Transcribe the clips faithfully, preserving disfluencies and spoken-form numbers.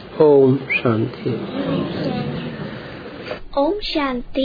ओम शांति। ओम शांति।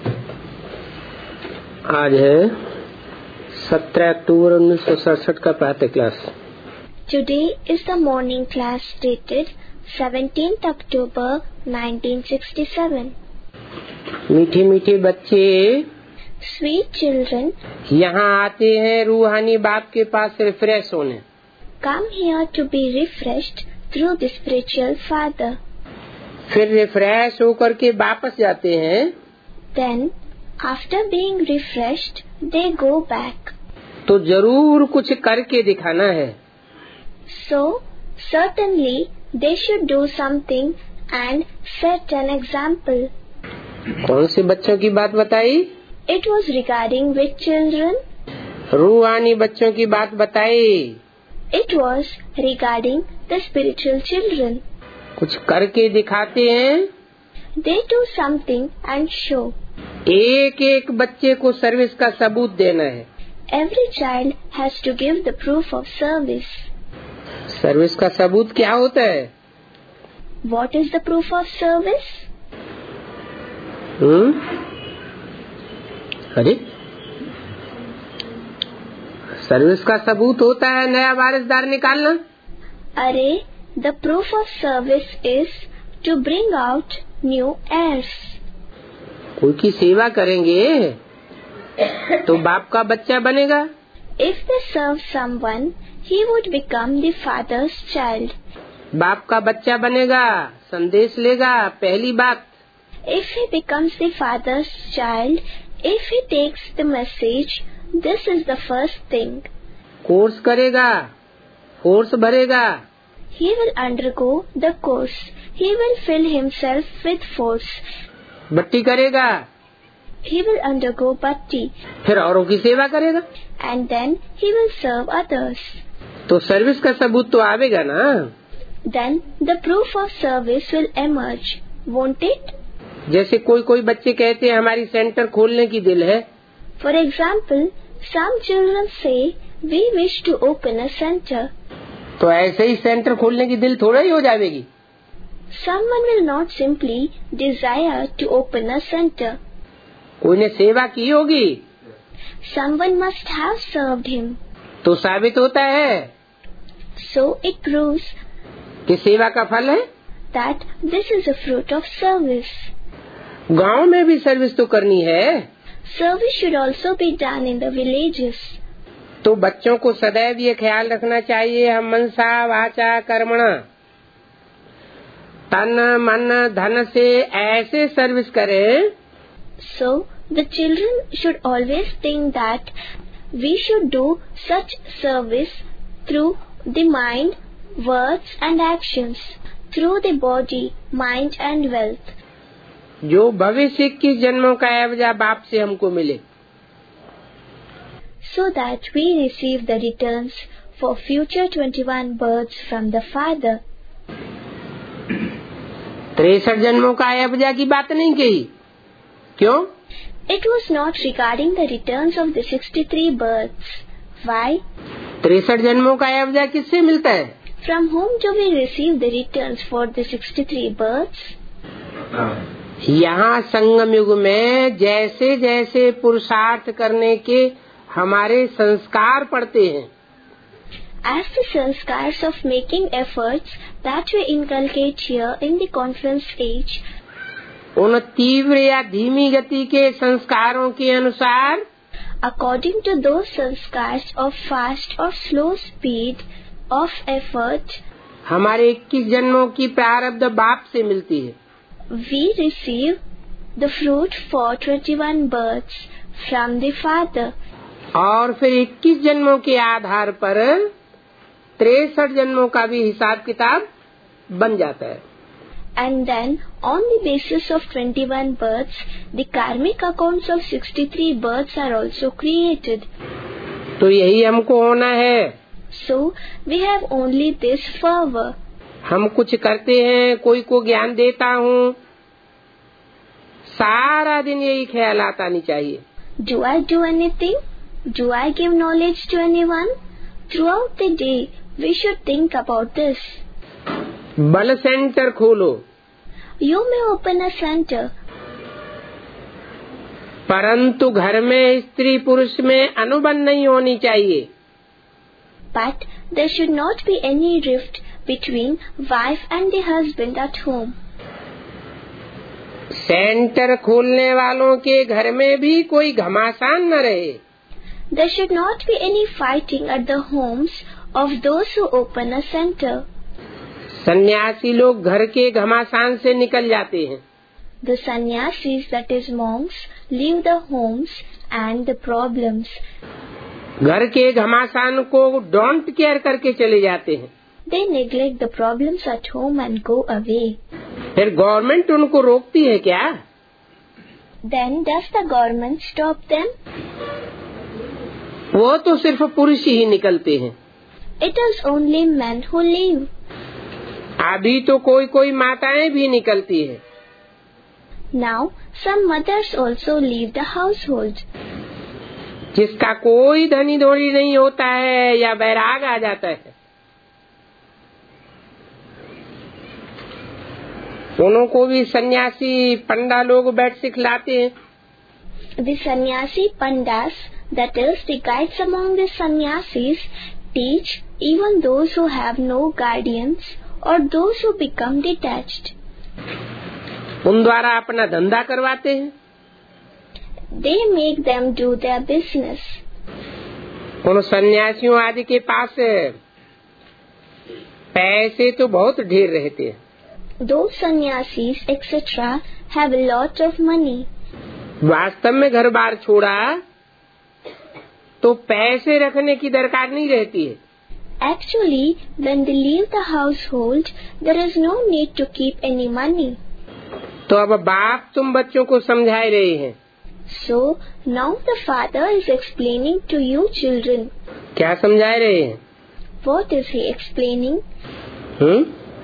आज है सत्रह अक्टूबर उन्नीस सौ सड़सठ का प्रातः class. Today is the morning class dated seventeenth October nineteen sixty-seven. मीठे मीठे बच्चे Sweet children, यहाँ आते हैं रूहानी बाप के पास रिफ्रेश होने। come here to be refreshed through the spiritual father. फिर रिफ्रेश होकर के वापस जाते हैं। Then, after being refreshed, they go back. तो जरूर कुछ करके दिखाना है। So, certainly, they should do something and set an example. कौन से बच्चों की बात बताई? It was regarding which children? रूहानी बच्चों की बात बताई। It was regarding the spiritual children. कुछ करके दिखाते हैं। They do something and show. एक एक बच्चे को सर्विस का सबूत देना है। Every child has to give the proof of service. Service का सबूत क्या होता है? What is the proof of service? हम्म? अरे सर्विस का सबूत होता है नया वारिसदार निकालना। अरे, the proof of service is to bring out new heirs. कोई की सेवा करेंगे तो बाप का बच्चा बनेगा। If they serve someone, he would become the father's child. बाप का बच्चा बनेगा, संदेश लेगा, पहली बात। If he becomes the father's child, if he takes the message, this is the first thing. Course करेगा, फोर्स भरेगा। He will undergo the course. He will fill himself with force. बट्टी करेगा। He will undergo bhakti. फिर औरों की सेवा करेगा। And then he will serve others. तो सर्विस का सबूत तो आवेगा ना। Then the proof of service will emerge, won't it? जैसे कोई कोई बच्चे कहते हैं हमारी सेंटर खोलने की दिल है। For example, some children say we wish to open a center. तो ऐसे ही सेंटर खोलने की दिल थोड़ा ही हो जाएगी। Someone will not simply desire to open a center. कोई ने सेवा की होगी। Someone must have served him. तो साबित होता है So it proves कि सेवा का फल है। that this is a fruit of service. गांव में भी सर्विस तो करनी है। Service should also be done in the villages. तो बच्चों को सदैव ये ख्याल रखना चाहिए हम मनसा वाचा कर्मणा तन मन धन से ऐसे सर्विस करें। So the children should always think that we should do such service through the mind, words and actions, through the body, mind and wealth. जो भविष्य की जन्मों का एवजा बाप से हमको मिले। So that we receive the returns for future twenty-one births from the Father. तिरसठ जन्मों का एवजा की बात नहीं कही। क्यों? It was not regarding the returns of the sixty-three births. Why? तिरसठ जन्मों का एवजा किससे मिलता है? From whom do we receive the returns for the sixty-three births? यहाँ संगम युग में जैसे जैसे पुरुषार्थ करने के हमारे संस्कार पड़ते हैं। As the sanskars of making efforts that we inculcate here in the conference age, उन तीव्र या धीमी गति के संस्कारों के अनुसार according to those sanskars of fast or slow speed of effort, हमारे इक्कीस जन्मों की प्रारब्ध बाप से मिलती है। we receive the fruit for twenty-one births from the Father. और फिर इक्कीस जन्मों के आधार पर तिरसठ जन्मों का भी हिसाब किताब बन जाता है। And then, on the basis of twenty-one births, the karmic accounts of sixty-three births are also created. तो यही हमको होना है। So, we have only this fervor. हम कुछ करते हैं, कोई को ज्ञान देता हूँ, सारा दिन यही ख्याल आता नहीं चाहिए। Do I do anything? Do I give knowledge to anyone? Throughout the day, we should think about this. बल सेंटर खोलो। You may open a center. परंतु घर में स्त्री पुरुष में अनुबंध नहीं होनी चाहिए। But there should not be any rift between wife and the husband at home. Centre खोलने वालों के घर में भी कोई घमासान न रहे। There should not be any fighting at the homes of those who open a center. सन्यासी लोग घर के घमासान से निकल जाते हैं। The sannyasis, that is monks, leave the homes and the problems. घर के घमासान को डोंट केयर करके चले जाते हैं। They neglect the problems at home and go away. फिर गवर्नमेंट उनको रोकती है क्या? Then does the government stop them? वो तो सिर्फ पुरुष ही निकलते हैं। It is only men who leave. अभी तो कोई कोई माताएं भी निकलती है। Now some mothers also leave the household. जिसका कोई धनी धोनी नहीं होता है या बैराग आ जाता है, उनको भी सन्यासी पंडा लोग बैठ सिखलाते हैं। The sannyasi pandas, that is the guides among the sannyasis, teach even those who have no guardians or those who become detached. उन द्वारा अपना धंधा करवाते हैं। They make them do their business. उन सन्यासियों आदि के पास पैसे तो बहुत ढेर रहते हैं। Those sannyasis et cetera have a lot of money. वास्तव में घर बार छोड़ा तो पैसे रखने की दरकार नहीं रहती है। Actually, when they leave the household, there is no need to keep any money. तो अब बाप तुम बच्चों को समझा रहे हैं। So now the father is explaining to you children. क्या समझा रहे हैं? What is he explaining? हम्म?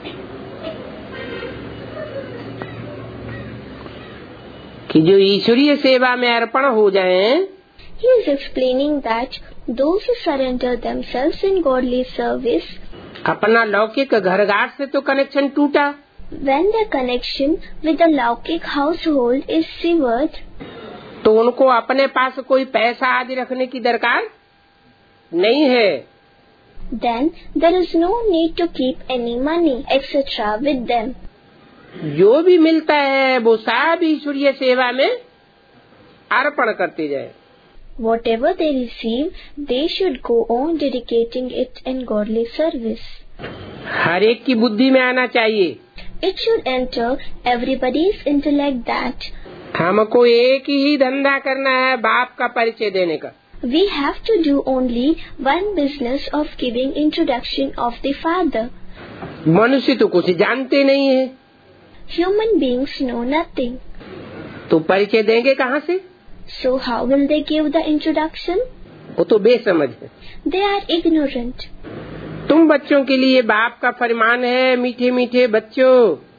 कि जो ईश्वरीय सेवा में अर्पण हो जाएं, He is explaining that those who surrender themselves in godly service, अपना लौकिक घरगार से तो कनेक्शन टूटा, when their connection with the Laukik household is severed, तो उनको अपने पास कोई पैसा आदि रखने की दरकार नहीं है। then there is no need to keep any money et cetera with them. जो भी मिलता है वो सब ईश्वरीय सेवा में अर्पण करते जाए। Whatever they receive, they should go on dedicating it in godly service. हर एक की बुद्धि में आना चाहिए। It should enter everybody's intellect that हमको एक ही धंधा करना है, बाप का परिचय देने का। we have to do only one business of giving introduction of the Father. मनुष्य तो कुछ जानते नहीं है, Human beings know nothing. तो परिचय देंगे कहाँ से? So how will they give the introduction? वो तो बेसमझ है। They are ignorant. तुम बच्चों के लिए बाप का फरमान है, मीठे मीठे बच्चों,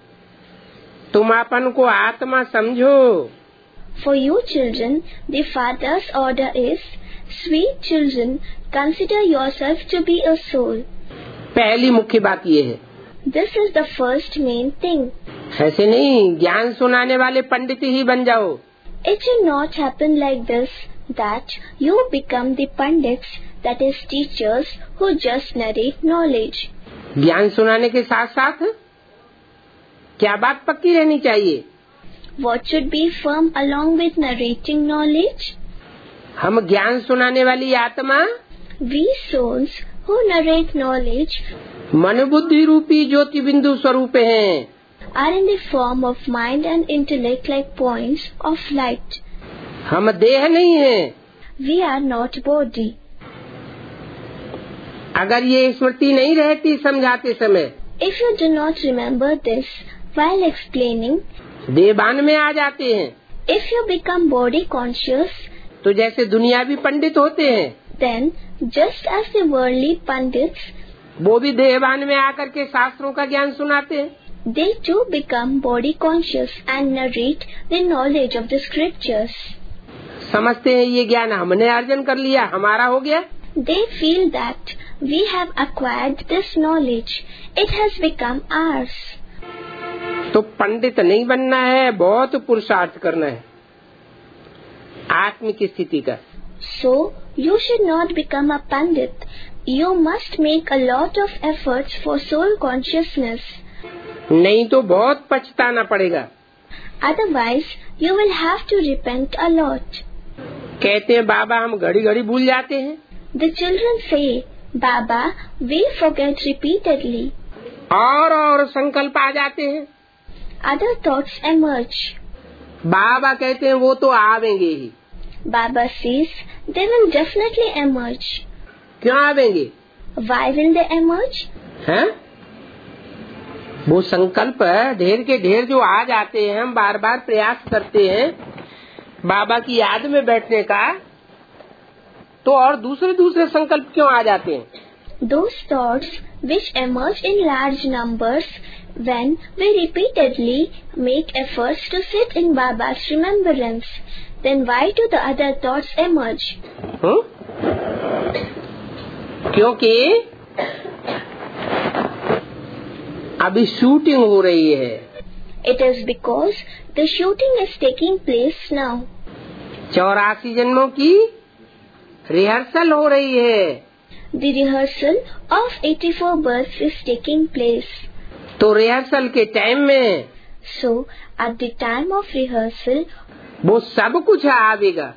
तुम अपन को आत्मा समझो। For you children, the Father's order is, sweet children, consider yourself to be a soul. पहली मुख्य बात ये है। This is the first main thing. ऐसे नहीं ज्ञान सुनाने वाले पंडित ही बन जाओ। It should not happen like this, that you become the pandits, that is teachers, who just narrate knowledge. ज्ञान सुनाने के साथ साथ क्या बात पक्की रहनी चाहिए? What should be firm along with narrating knowledge? हम ज्ञान सुनाने वाली आत्मा, We souls who narrate knowledge, मन बुद्धि रूपी ज्योति बिंदु स्वरूप हैं। are in the form of mind and intellect like points of light. हम देह नहीं हैं। We are not body. अगर ये स्मृति नहीं रहती समझाते समय, If you do not remember this while explaining, देवान में आ जाते हैं। if you become body conscious, तो जैसे दुनियावी पंडित होते हैं, then just as the worldly pandits, वो भी देवान में आकर के शास्त्रों का ज्ञान सुनाते हैं। they too become body conscious and narrate the knowledge of the scriptures. समझते हैं ये ज्ञान हमने अर्जन कर लिया, हमारा हो गया। They feel that we have acquired this knowledge. It has become ours. तो पंडित नहीं बनना है, बहुत पुरुषार्थ करना है आत्मिक स्थिति का। So you should not become a pandit. You must make a lot of efforts for soul consciousness. नहीं तो बहुत पछताना पड़ेगा। Otherwise, you will have to repent a lot. कहते हैं बाबा हम घड़ी घड़ी भूल जाते हैं। The children say, Baba, we forget repeatedly. और और संकल्प आ जाते हैं। Other thoughts emerge. बाबा कहते हैं वो तो आवेंगे ही। Baba says, they will definitely emerge. क्यों आवेंगे? Why will they emerge? हैं? वो संकल्प ढेर के ढेर जो आ जाते हैं, हम बार बार प्रयास करते हैं बाबा की याद में बैठने का, तो और दूसरे दूसरे संकल्प क्यों आ जाते हैं? Those thoughts which emerge in large numbers when we repeatedly make efforts to sit in Baba's remembrance, then why do the other thoughts emerge? हुँ? क्योंकि अभी शूटिंग हो रही है। It is because the shooting is taking place now. चौरासी जन्मों की rehearsal हो रही है। The rehearsal of eighty-four births is taking place. तो रिहर्सल के टाइम में So, at the time of rehearsal, वो सब कुछ आवेगा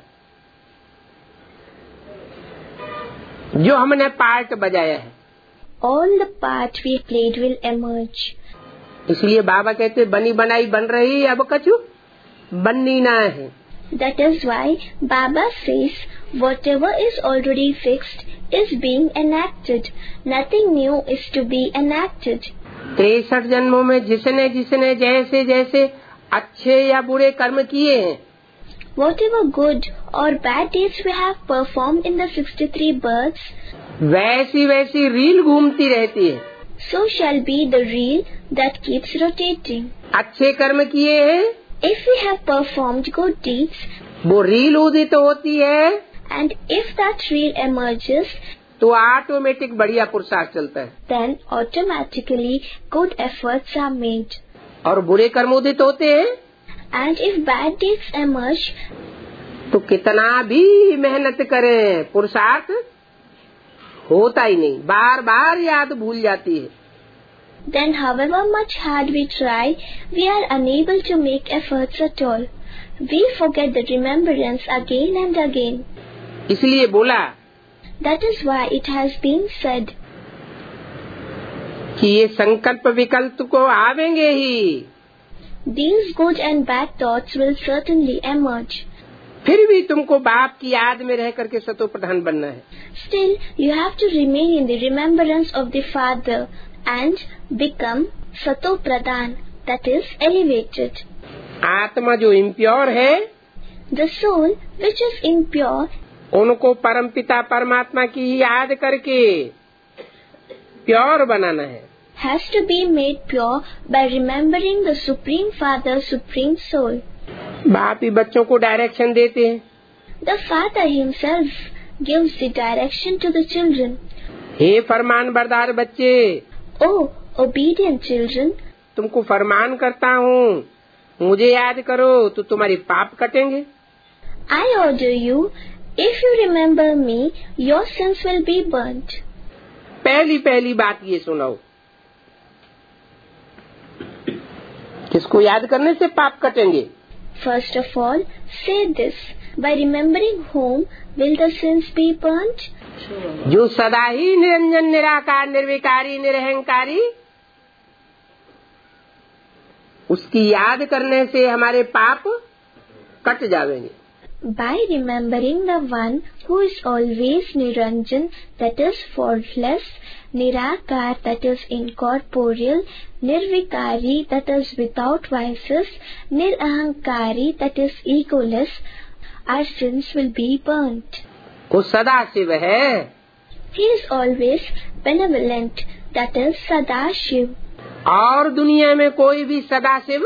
जो हमने पार्ट बजाया है। all the part we played will emerge. इसलिए बाबा कहते बनी बनाई बन रही, अब कछु बननी ना है। That is why Baba says whatever is already fixed is being enacted. Nothing new is to be enacted. तिरसठ जन्मों में जिसने जिसने जैसे जैसे अच्छे या बुरे कर्म किए हैं, Whatever good or bad deeds we have performed in the sixty-three births, वैसी वैसी रील घूमती रहती है। so shall be the reel that keeps rotating. अच्छे कर्म किए हैं, If we have performed good deeds, वो रील उदित होती है, and if that reel emerges, तो ऑटोमेटिक बढ़िया पुरुषार्थ चलता है। then automatically good efforts are made. और बुरे कर्म उदित होते हैं, And if bad deeds emerge, तो कितना भी मेहनत करें पुरुषार्थ होता ही नहीं, बार बार याद भूल जाती है। then however much hard we try, we are unable to make efforts at all. We forget the remembrance again and again. इसलिए बोला That is why it has been said कि ये संकल्प विकल्प को आवेंगे ही, these good and bad thoughts will certainly emerge. फिर भी तुमको बाप की याद में रह करके सतो प्रधान बनना है। Still, you have to remain in the remembrance of the Father and become Sato Pradhan, that is elevated. आत्मा जो इम्प्योर है, The soul which is impure, उनको परमपिता परमात्मा की याद करके प्योर बनाना है। has to be made pure by remembering the Supreme Father, Supreme Soul. बाप ही बच्चों को डायरेक्शन देते हैं। The Father himself gives the direction to the children. हे फरमान बरदार बच्चे, Oh, obedient children, तुमको फरमान करता हूँ, मुझे याद करो तो तुम्हारी पाप कटेंगे। I order you, if you remember me, your sins will be burnt. पहली पहली बात ये सुनाओ, किसको याद करने से पाप कटेंगे? First of all, say this, by remembering whom will the sins be burnt? जो सदा ही निरंजन निराकार निर्विकारी निरहंकारी, उसकी याद करने से हमारे पाप कट जाएंगे। By remembering the one who is always Niranjan, that is faultless, Nirakar, that is incorporeal, Nirvikari, that is without vices, Nirahankari, that is egoless, our sins will be burnt. वो सदा शिव है। He is always benevolent, that is Sadashiv. और दुनिया में कोई भी सदाशिव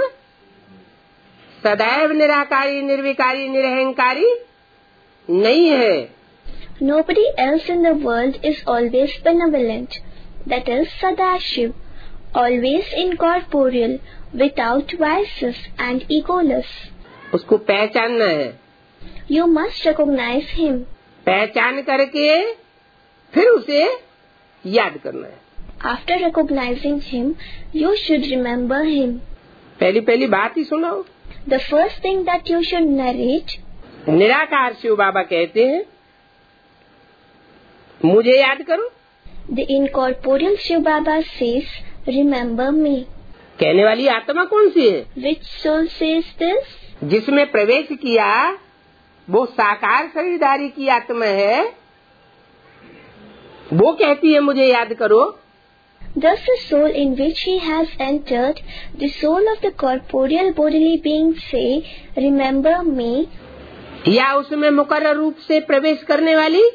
सदैव निराकारी निर्विकारी निरहंकारी नहीं है। Nobody else in the world is always benevolent. That is Sadashiv, always incorporeal, without vices and egoless. उसको पहचानना है. You must recognize him. पहचान करके फिर उसे याद करना है. After recognizing him, you should remember him. पहली पहली बात ही सुनाओ. The first thing that you should narrate. निराकार शिव बाबा कहते हैं मुझे याद करो. The incorporeal Shiv Baba says, remember me. कहने वाली आत्मा कौन सी है? Which soul says this? जिसमें प्रवेश किया वो साकार शरीरधारी की आत्मा है, वो कहती है मुझे याद करो. Thus the soul in which he has entered, the soul of the corporeal bodily being say, remember me. या उसमें मुकर्रर रूप से प्रवेश करने वाली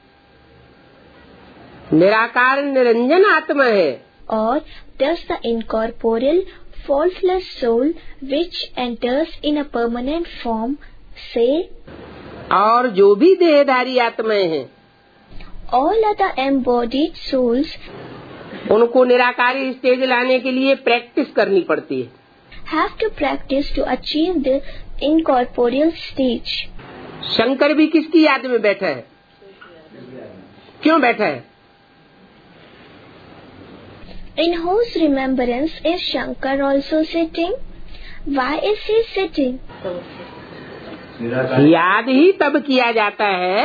निराकार निरंजन आत्मा है. Or does the incorporeal faultless soul which enters in a permanent form say, और जो भी देहधारी आत्माएं हैं all other embodied souls, उनको निराकारी स्टेज लाने के लिए प्रैक्टिस करनी पड़ती है. have to practice to achieve the incorporeal stage. Shankar भी किसकी याद में बैठा है? क्यों बैठा है? In whose remembrance is Shankar also sitting? Why is he sitting? याद ही तब किया जाता है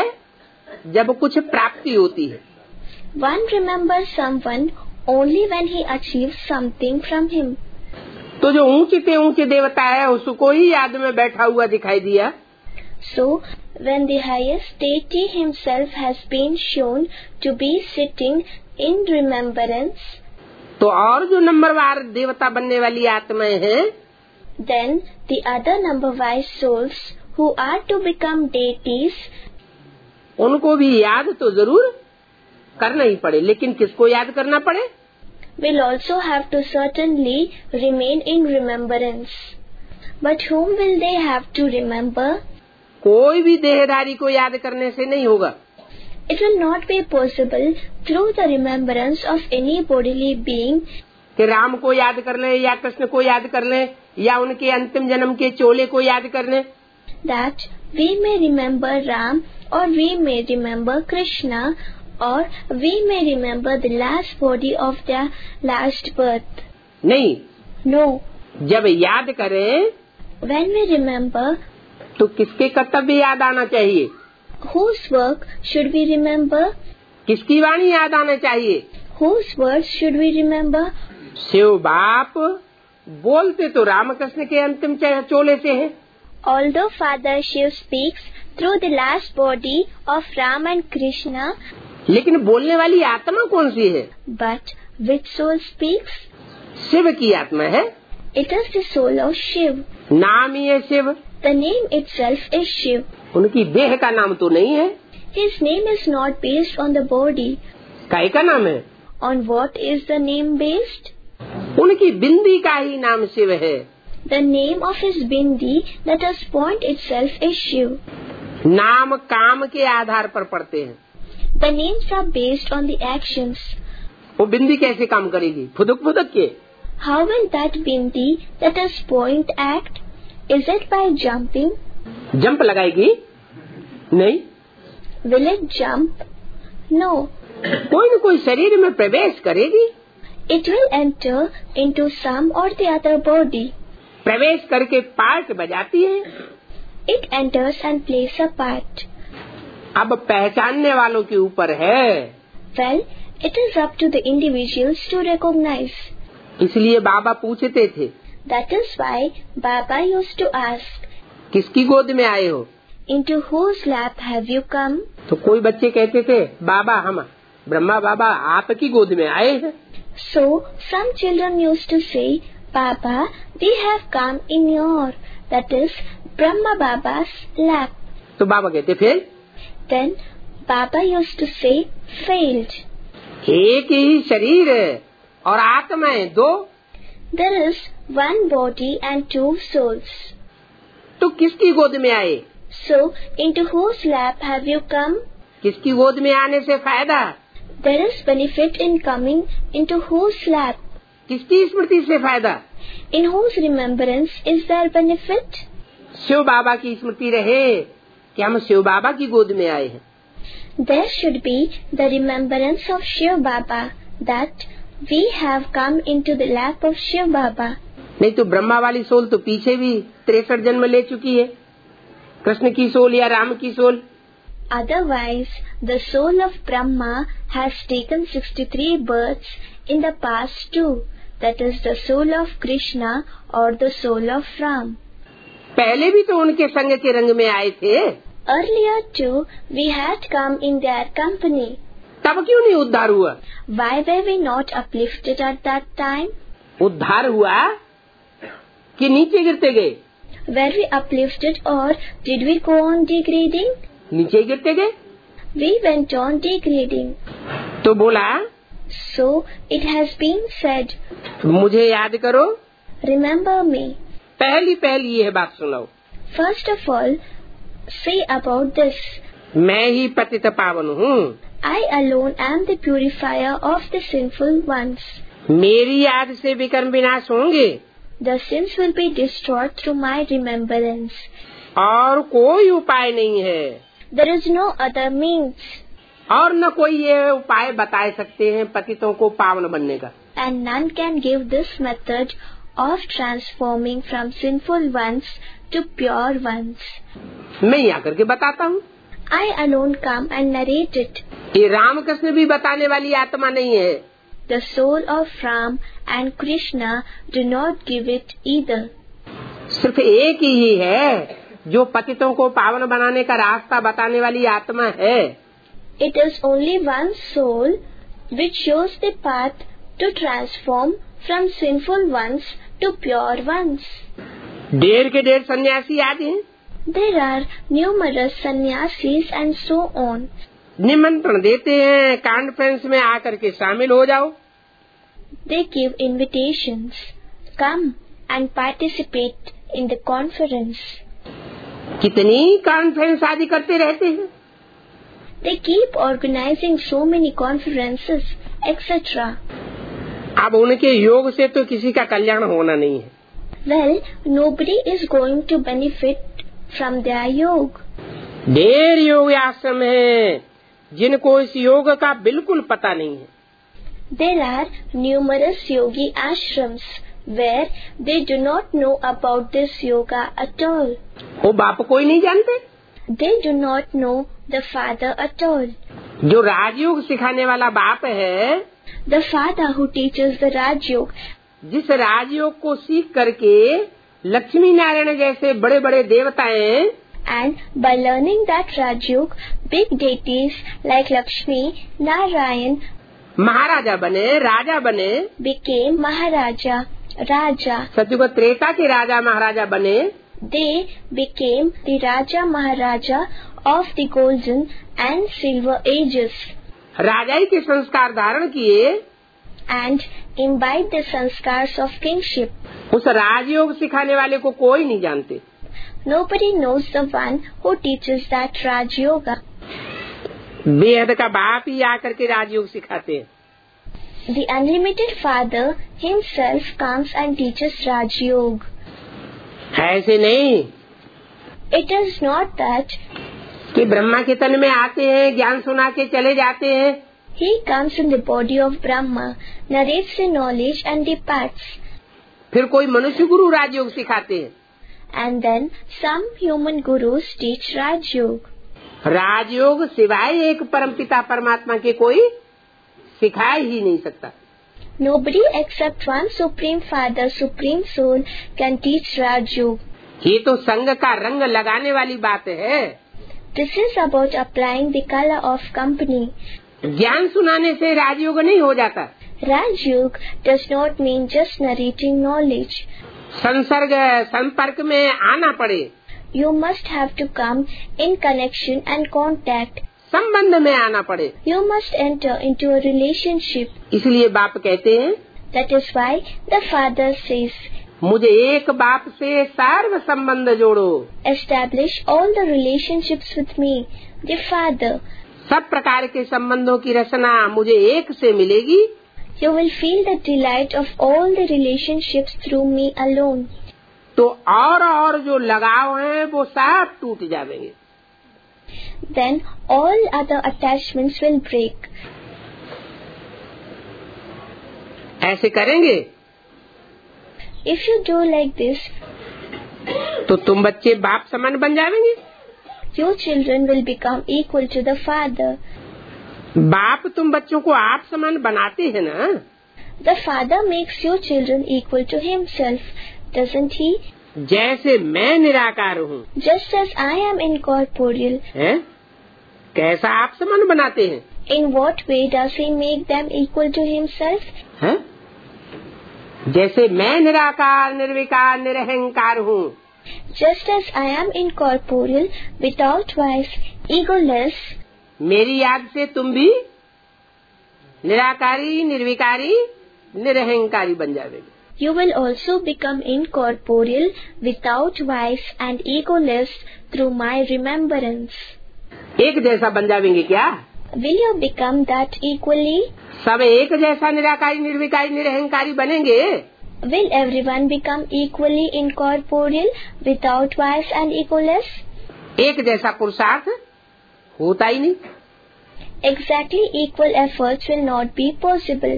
जब कुछ प्राप्ति होती है. One remembers someone only when he achieves something from him. तो जो ऊंचे से ऊंचे देवता है उसको ही याद में बैठा हुआ दिखाई दिया. So, when the highest deity himself has been shown to be sitting in remembrance, तो और जो नंबरवार देवता बनने वाली आत्माएं हैं, then the other number-wise souls who are to become deities, उनको भी याद तो जरूर करना ही पड़े, लेकिन किसको याद करना पड़े? will also have to certainly remain in remembrance. But whom will they have to remember? कोई भी देहधारी को याद करने से नहीं होगा. It will not be possible through the remembrance of any bodily being कि राम को याद कर लें या कृष्ण को याद कर लें या उनके अंतिम जन्म के चोले को याद कर लें. that we may remember Ram, or we may remember Krishna, or we may remember the last body of their last birth. नहीं. No. जब याद करें When we remember, तो किसके कर्तव्य याद आना चाहिए? whose work should we remember? किसकी वाणी याद आना चाहिए? Whose words should we remember? Shiv बाप बोलते तो रामकृष्ण के अंतिम चोले से हैं. Although Father Shiv speaks through the last body of Ram and Krishna, लेकिन बोलने वाली आत्मा कौन सी है? but which soul speaks? Shiv की आत्मा है. It is the soul of Shiv. नाम ही है Shiv. The name itself is Shiv. उनकी देह का नाम तो नहीं है. His name is not based on the body. काय का नाम है? On what is the name based? उनकी बिंदी का ही नाम शिव है. The name of his bindi, that is point itself, is Shiv. नाम काम के आधार पर पड़ते हैं. The names are based on the actions. वो बिंदी कैसे काम करेगी? फुदक फुदक के. How will that bindi, that is point, act? Is it by jumping? Jump लगाएगी? नहीं. Will it jump? No. कोई न कोई शरीर में प्रवेश करेगी. It will enter into some or the other body. प्रवेश करके पार्ट बजाती है. It enters and plays a part. अब पहचानने वालों के ऊपर है. Well, it is up to the individuals to recognize. इसलिए बाबा पूछते थे. That is why Baba used to ask, किसकी गोद में आए हो? Into whose lap have you come? तो कोई बच्चे कहते थे बाबा हम ब्रह्मा बाबा आपकी गोद में आए हैं. So some children used to say, Baba, we have come in your, that is Brahma Baba's lap. तो बाबा कहते फिर? Then Baba used to say, failed. एक ही शरीर और आत्माएं दो. There is one body and two souls. तो किसकी गोद में आए? So into whose lap have you come? किसकी गोद में आने से फायदा? There is benefit in coming into whose lap? किसकी स्मृति से फायदा? In whose remembrance is there benefit? Shiv बाबा की स्मृति रहे कि हम शिव बाबा की गोद में आए हैं। There should be the remembrance of Shiv Baba, that we have come into the lap of Shiv Baba. नहीं तो ब्रह्मा वाली सोल तो पीछे भी तिरसठ जन्म ले चुकी है, कृष्ण की सोल या राम की soul. Otherwise, the soul of Brahma has taken sixty-three births in the past too. That is the soul of Krishna or the soul of Ram. पहले भी तो उनके संग के रंग में आए थे। Earlier too, we had come in their company. तब क्यों नहीं उद्धार हुआ? Why were we not uplifted at that time? उद्धार हुआ कि नीचे गिरते गए? Were we uplifted or did we go on degrading? नीचे गिरते गए। We went on degrading. तो बोला, So it has been said, मुझे याद करो। remember me. पहली पहली यह बात सुनाओ। First of all, say about this. मैं ही पतित पावन हूँ। I alone am the purifier of the sinful ones. मेरी याद से विकर्म विनाश होंगे। The sins will be destroyed through my remembrance. और कोई उपाय नहीं है। There is no other means. और न कोई ये उपाय बता सकते हैं पतितों को पावन बनने का। And none can give this method of transforming from sinful ones to pure ones. मैं यहाँ करके बताता हूँ। I alone come and narrate it. ये रामकृष्ण भी बताने वाली आत्मा नहीं है। The soul of Ram and Krishna do not give it either. सिर्फ एक ही है जो पतितों को पावन बनाने का रास्ता बताने वाली आत्मा है। It is only one soul which shows the path to transform from sinful ones to pure ones. ढेर के ढेर सन्यासी आते हैं। There are numerous sannyasis and so on. निमंत्रण देते हैं कॉन्फ्रेंस में आकर के शामिल हो जाओ। They give invitations. Come and participate in the conference. कितनी कॉन्फ्रेंस आदि करते रहते हैं। They keep organizing so many conferences, et cetera. अब उनके योग से तो किसी का कल्याण होना नहीं है। Well, nobody is going to benefit from their yoga. ढेर योग आश्रम है जिनको इस योग का बिल्कुल पता नहीं है। There are numerous yogi ashrams where they do not know about this yoga at all. वो बाप कोई नहीं जानते। They do not know the father at all. जो राजयोग सिखाने वाला बाप है, The father who teaches the Raj Yoga, जिस राजयोग को सीख करके लक्ष्मी नारायण जैसे बड़े बड़े देवताएं and by learning that Raj Yoga, big deities like Lakshmi, Narayan महाराजा बने, राजा बने, became Maharaja, Raja. सतयुग त्रेता के राजा महाराजा बने। They became the Raja Maharaja of the golden and silver ages. राजाई के संस्कार धारण किए and imbibe the sanskars of kingship. उस राजयोग सिखाने वाले को कोई नहीं जानते। Nobody knows the one who teaches that Raj Yoga. बेहद का बाप ही आकर के राजयोग सिखाते हैं। The unlimited father himself comes and teaches Raj Yoga. ऐसे नहीं It is not that कि ब्रह्मा के तन में आते हैं, ज्ञान सुना के चले जाते हैं। he comes in the body of Brahma, narrates the knowledge and departs. फिर कोई मनुष्य गुरु राजयोग सिखाते हैं। And then some human gurus teach Raj Yoga. राजयोग सिवाय एक परमपिता परमात्मा के कोई सिखा ही नहीं सकता। Nobody except one Supreme Father, Supreme Soul can teach Raj Yoga. ये तो संग का रंग लगाने वाली बात है। This is about applying the color of company. ज्ञान सुनाने से राजयोग नहीं हो जाता। Raj Yoga does not mean just narrating knowledge. संसर्ग संपर्क में आना पड़े। You must have to come in connection and contact. संबंध में आना पड़े। You must enter into a relationship. इसलिए बाप कहते हैं, That is why the Father says, मुझे एक बाप से सर्व संबंध जोड़ो। establish all the relationships with me, the Father. सब प्रकार के संबंधों की रचना मुझे एक से मिलेगी, you will feel the delight of all the relationships through me alone. तो और और जो लगाव हैं वो सब टूट जाएंगे. Then all other attachments will break. ऐसे करेंगे If you do like this, तो तुम बच्चे बाप समान बन जाएंगे. your children will become equal to the father. बाप तुम बच्चों को आप समान बनाते हैं ना. The father makes your children equal to himself, doesn't he? जैसे मैं निराकार हूँ, Just as I am incorporeal. हैं? कैसा आप समान बनाते हैं? In what way does he make them equal to himself? हैं? जैसे मैं निराकार, निर्विकार, निरहंकार हूँ, Just as I am incorporeal, without vice, egoless, मेरी याद से तुम भी निराकारी, निर्विकारी, निरहंकारी बन जाओगे. you will also become incorporeal, without vice and egoless through my remembrance. एक जैसा बन जाएंगे क्या? Will you become that equally? सब एक जैसा निराकारी, निर्विकारी, निरहंकारी बनेंगे. Will everyone become equally incorporeal, without vice and egoless? एक जैसा पुरुषार्थ होता ही नहीं. Exactly equal efforts will not be possible.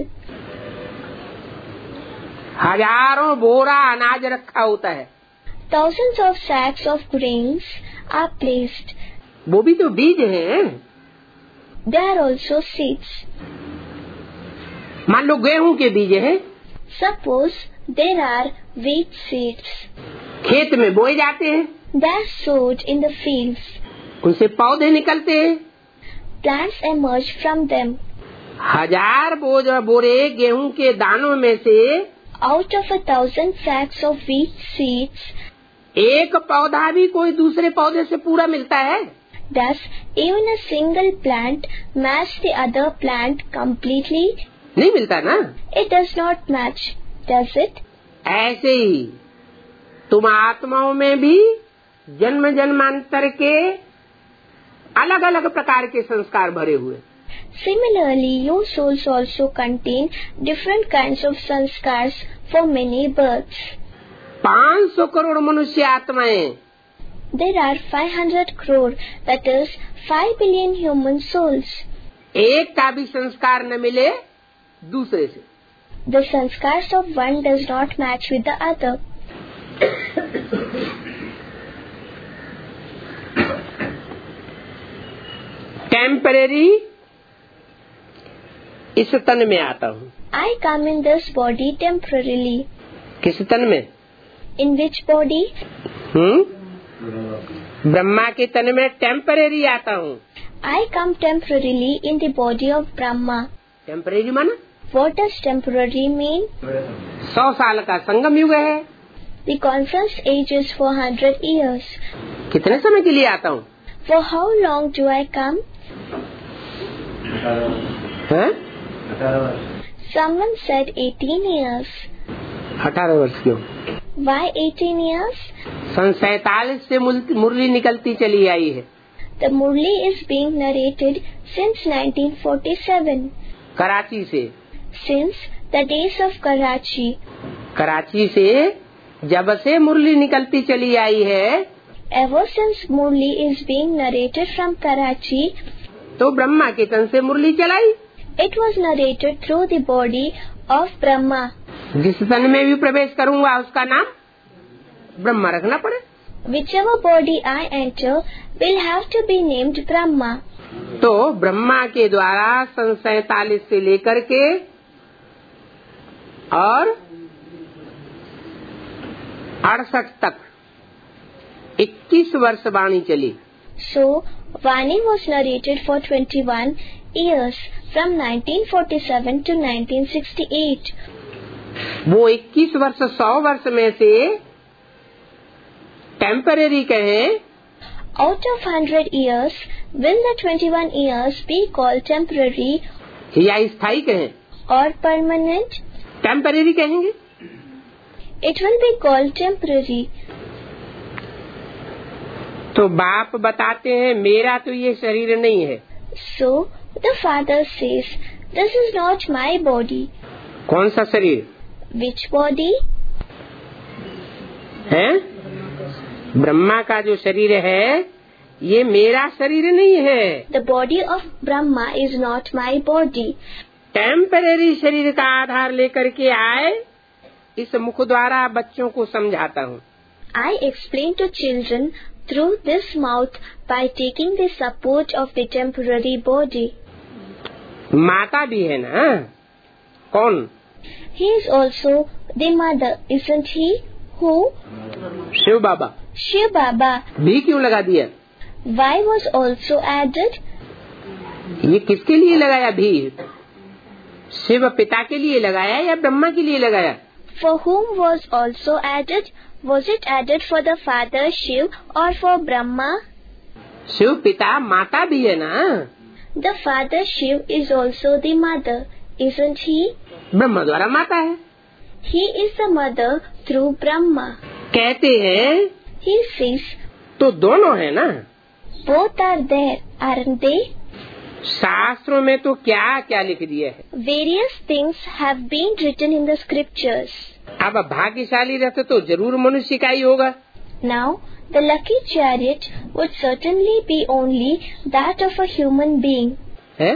हजारों बोरा अनाज रखा होता है, Thousands of sacks of grains are placed. वो भी तो बीज हैं. There are also seeds. मान लो गेहूं के बीज हैं, Suppose there are wheat seeds. खेत में बोए जाते हैं, They are sowed in the fields. उनसे पौधे निकलते हैं. Plants emerge from them. हजार बोझ बोरे गेहूं के दानों में से Out of a thousand sacks of wheat seeds, एक पौधा भी कोई दूसरे पौधे से पूरा मिलता है? does even a single plant match the other plant completely? नहीं मिलता ना. It does not match, does it? ऐसे ही तुम आत्माओं में भी जन्म जन्मांतर के अलग अलग प्रकार के संस्कार भरे हुए. Similarly, your souls also contain different kinds of sanskars for many births. पाँच सौ करोड़ मनुष्य आत्माएं, There are five hundred crore, that is five billion human souls. एक का भी संस्कार न मिले दूसरे से. The sanskars of one does not match with the other. Temporary इस तन में आता हूँ. I come in this body temporarily. किस तन में? In which body? हम्म ब्रह्मा के तन में टेम्परेरी आता हूँ. I come temporarily in the body of Brahma. Temporary माना What does temporary mean? सौ साल का संगम युग है. The conference age is four hundred years. कितने समय के लिए आता हूँ? For how long do I come? हैं? Someone said eighteen years. अठारह वर्ष क्यों? Why eighteen years? सन सैतालीस से मुरली निकलती चली आई है. The Murli is being narrated since nineteen forty-seven. Karachi से. Since the days of Karachi. Karachi से जब से मुरली निकलती चली आई है, Ever since Murli is being narrated from Karachi, तो ब्रह्मा के तन से मुरली चलाई. it was narrated through the body of Brahma. जिस तन में भी प्रवेश करूंगा उसका नाम ब्रह्मा रखना पड़े. Whichever body I enter will have to be named Brahma. तो ब्रह्मा के द्वारा सन सैतालीस से लेकर के और अड़सठ तक इक्कीस वर्ष वाणी चली. So, Vani was narrated for twenty-one years, from nineteen forty-seven to nineteen sixty-eight. वो इक्कीस वर्ष सौ वर्ष में से टेम्परेरी कहें, Out of hundred years, will the twenty-one years be called temporary या स्थायी कहें? or permanent? टेम्परेरी कहेंगे. It will be called temporary. तो बाप बताते हैं मेरा तो ये शरीर नहीं है. So the father says, "This is not my body." कौन सा शरीर? Which body? है ब्रह्मा का जो शरीर है ये मेरा शरीर नहीं है. The body of Brahma is not my body. Temporary शरीर का आधार लेकर के आए, इस मुख द्वारा बच्चों को समझाता हूँ. I explain to children through this mouth by taking the support of the temporary body. माता भी है ना. कौन? He is also the mother, isn't he? Who? Shiv Baba. Shiv Baba. भी क्यों लगा दिया? Why was also added? ये किसके लिए लगाया भी? शिव पिता के लिए लगाया या ब्रह्मा के लिए लगाया? For whom was also added? Was it added for the father Shiv or for Brahma? Shiv पिता माता भी है ना. The father Shiv is also the mother, isn't he? Brahma द्वारा माता है. He is the mother through Brahma. कहते हैं He says, तो दोनों है ना. both are there, aren't they? शास्त्रों में तो क्या क्या लिख दिया है. Various things have been written in the scriptures. अब भाग्यशाली रथ तो जरूर मनुष्य का ही होगा. Now, the lucky chariot would certainly be only that of a human being. है?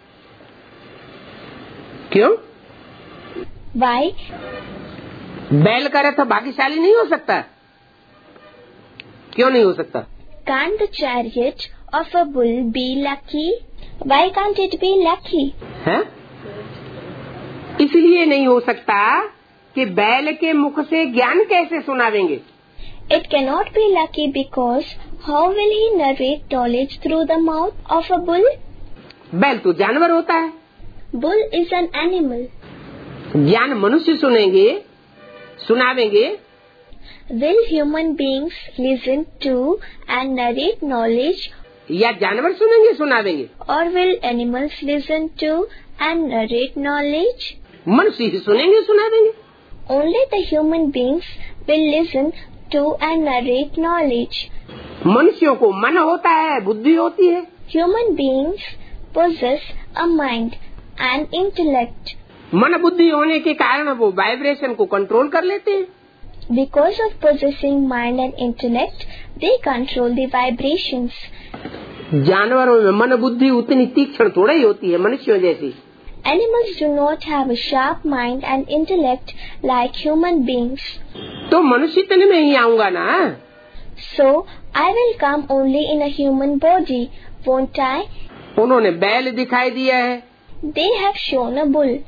क्यों? Why? बैल का रथ भाग्यशाली नहीं हो सकता. क्यों नहीं हो सकता? Can't the chariot of a bull be lucky? Why can't it be lucky? है? इसलिए नहीं हो सकता कि बैल के मुख से ज्ञान कैसे सुनावेंगे. It cannot be lucky because how will he narrate knowledge through the mouth of a bull? बैल तो जानवर होता है. Bull is an animal. ज्ञान मनुष्य सुनेंगे, सुनावेंगे. Will human beings listen to and narrate knowledge, या जानवर सुनेंगे, सुनावेंगे? or will animals listen to and narrate knowledge? मनुष्य ही सुनेंगे, सुनावेंगे. Only the human beings will listen to and narrate knowledge. मनुष्यों को मन होता है, बुद्धि होती है. Human beings possess a mind and intellect. मन बुद्धि होने के कारण वो वाइब्रेशन को कंट्रोल कर लेते हैं. Because of possessing mind and intellect, they control the vibrations. जानवरों में मन बुद्धि उतनी तीक्ष्ण थोड़ा ही होती है मनुष्यों जैसी. Animals do not have a sharp mind and intellect like human beings. तो मनुष्य तन में ही आऊंगा ना. So, I will come only in a human body, won't I? उन्होंने बैल दिखाई दिया है. They have shown a bull.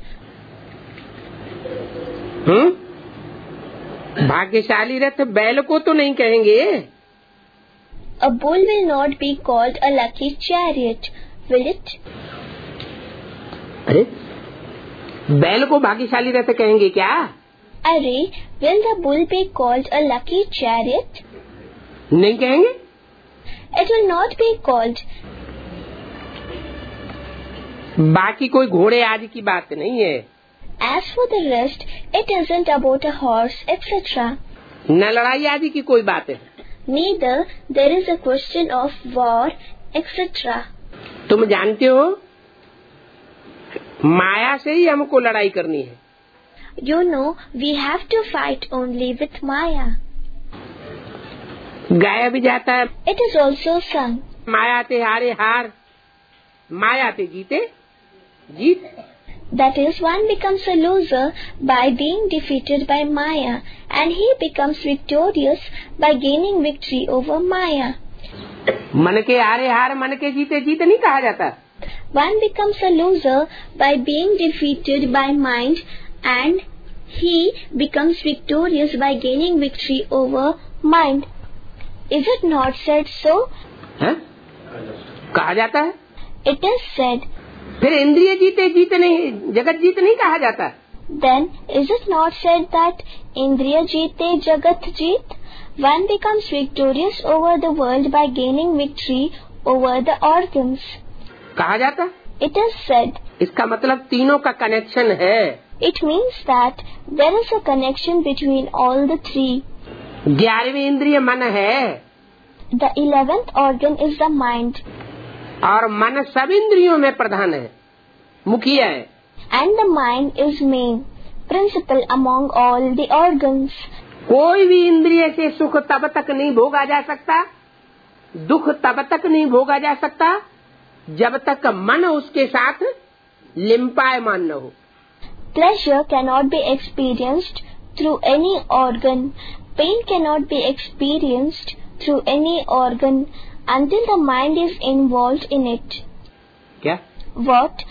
हम्म? भाग्यशाली रथ बैल को तो नहीं कहेंगे. A bull will not be called a lucky chariot, will it? अरे बैल को भाग्यशाली रथ कहेंगे क्या? Array, will the bull be called a lucky chariot? नहीं कहेंगे. It will not be called. बाकी कोई घोड़े आदि की बात नहीं है. As for the rest, it isn't about a horse, et cetera. न लड़ाई आदि की कोई बात है. Neither there is a question of war, et cetera. तुम जानते हो माया से ही हमको लड़ाई करनी है. You know, we have to fight only with Maya. गाया भी जाता है. It is also sung. माया ते हारे हार, माया ते जीते जीत. That is, one becomes a loser by being defeated by Maya, and he becomes victorious by gaining victory over Maya. मन के हारे हार, मन के जीते जीत नहीं कहा जाता. One becomes a loser by being defeated by mind, and he becomes victorious by gaining victory over mind. Is it not said so? है? कहा जाता है. It is said. फिर इंद्रिय जीते जीत नहीं, जगत जीत नहीं कहा जाता. Then is it not said that Indriya Jeete Jagat Jeet? One becomes victorious over the world by gaining victory over the organs. कहा जाता. It is said. इसका मतलब तीनों का कनेक्शन है. It means that there is a connection between all the three. ग्यारहवीं इंद्रिय मन है. The eleventh organ is the mind. और मन सब इंद्रियों में प्रधान है, मुखिया है। And the mind is main, principal among all the organs. कोई भी इंद्रिय से सुख तब तक नहीं भोगा जा सकता, दुख तब तक नहीं भोगा जा सकता, जब तक मन उसके साथ लिम्पायमान न हो। Pleasure cannot be experienced through any organ. Pain cannot be experienced through any organ until the mind is involved in it. क्या? What?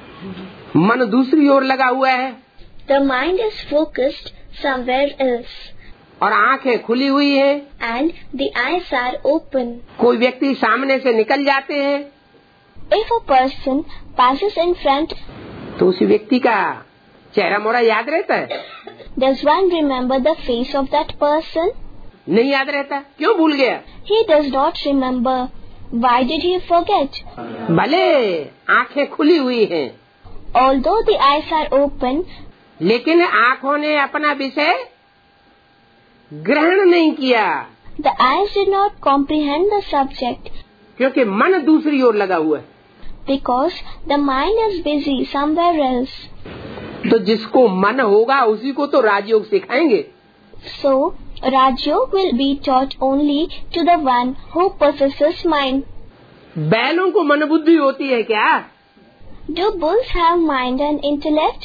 मन दूसरी ओर लगा हुआ है। The mind is focused somewhere else. और आंखें खुली हुई है। And the eyes are open. कोई व्यक्ति सामने से निकल जाते हैं। If a person passes in front, तो उसी व्यक्ति का चेहरा मोरा याद रहता है? Does one remember the face of that person? नहीं याद रहता। क्यों भूल गया? He does not remember. Why did he forget? भले आंखें खुली हुई हैं, Although the eyes are open, लेकिन आंखों ने अपना विषय ग्रहण नहीं किया। The eyes did not comprehend the subject. क्योंकि मन दूसरी ओर लगा हुआ है। Because the mind is busy somewhere else. तो जिसको मन होगा उसी को तो राजयोग सिखाएंगे। So, Rajयोग will be taught only to the one who possesses mind. बैलों को मन बुद्धि होती है क्या? Do bulls have mind and intellect?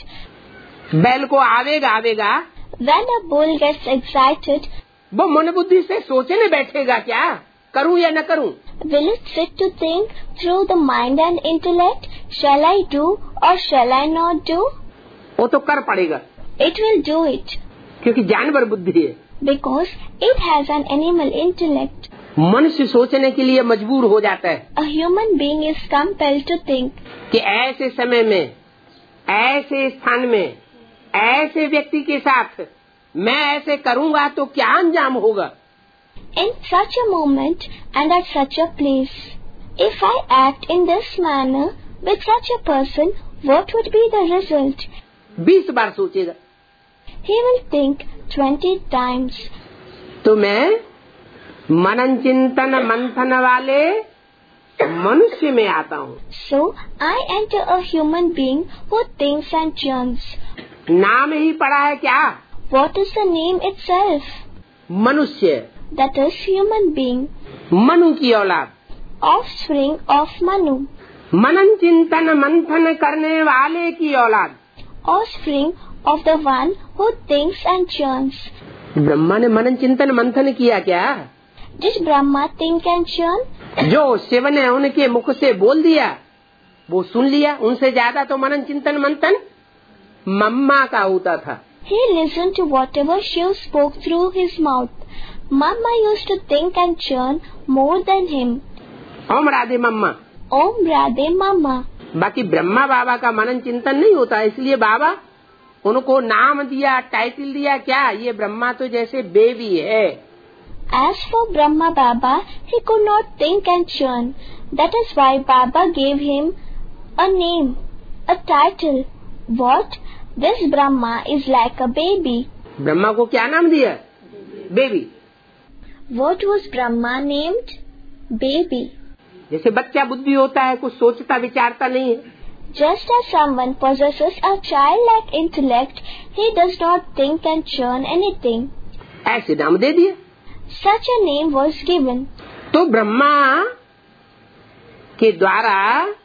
बैल को आवेगा आवेगा When a bull gets excited, वो मन बुद्धि से सोचने बैठेगा क्या, करूं या न करूं? will it sit to think through the mind and intellect? Shall I do or shall I not do? वो तो कर पड़ेगा। It will do it. क्योंकि जानवर बुद्धि है। Because it has an animal intellect. मनुष्य सोचने के लिए मजबूर हो जाता है। A human being is compelled to think. कि ऐसे समय में, ऐसे स्थान में, ऐसे व्यक्ति के साथ मैं ऐसे करूंगा तो क्या अंजाम होगा? In such a moment and at such a place, if I act in this manner with such a person, what would be the result? बीस बार सोचेगा। He will think twenty times. तो मैं मनन चिंतन मंथन वाले मनुष्य में आता हूँ। So I enter a human being who thinks and churns. नाम ही पड़ा है क्या? What is the name itself? मनुष्य। That is human being. Manu की औलाद। Offspring of Manu. मनन चिंतन मंथन करने वाले की औलाद। Offspring of the one who thinks and churns. Brahma ने मनन चिंतन मंथन किया क्या? Did Brahma think and churn? जो शिव ने उनके मुख से बोल दिया वो सुन लिया। उनसे ज्यादा तो मनन चिंतन मंथन मम्मा का होता था। He listened to whatever Shiv spoke through his mouth. Mama used to think and churn more than him. Om Radhe mamma. Om Radhe Mama. बाकी ब्रह्मा बाबा का मनन चिंतन नहीं होता, इसलिए बाबा उनको नाम दिया, टाइटल दिया क्या? ये ब्रह्मा तो जैसे बेबी है। As for Brahma Baba, he could not think and churn. That is why Baba gave him a name, a title. What? This Brahma is like a baby. Brahma को क्या नाम दिया? Baby. What was Brahma named? Baby. जैसे बच्चा बुद्धि होता है, कुछ सोचता विचारता नहीं है। Just as someone possesses a childlike intellect, he does not think and churn anything. ऐसे नाम दे दिया। Such a name was given. तो ब्रह्मा के द्वारा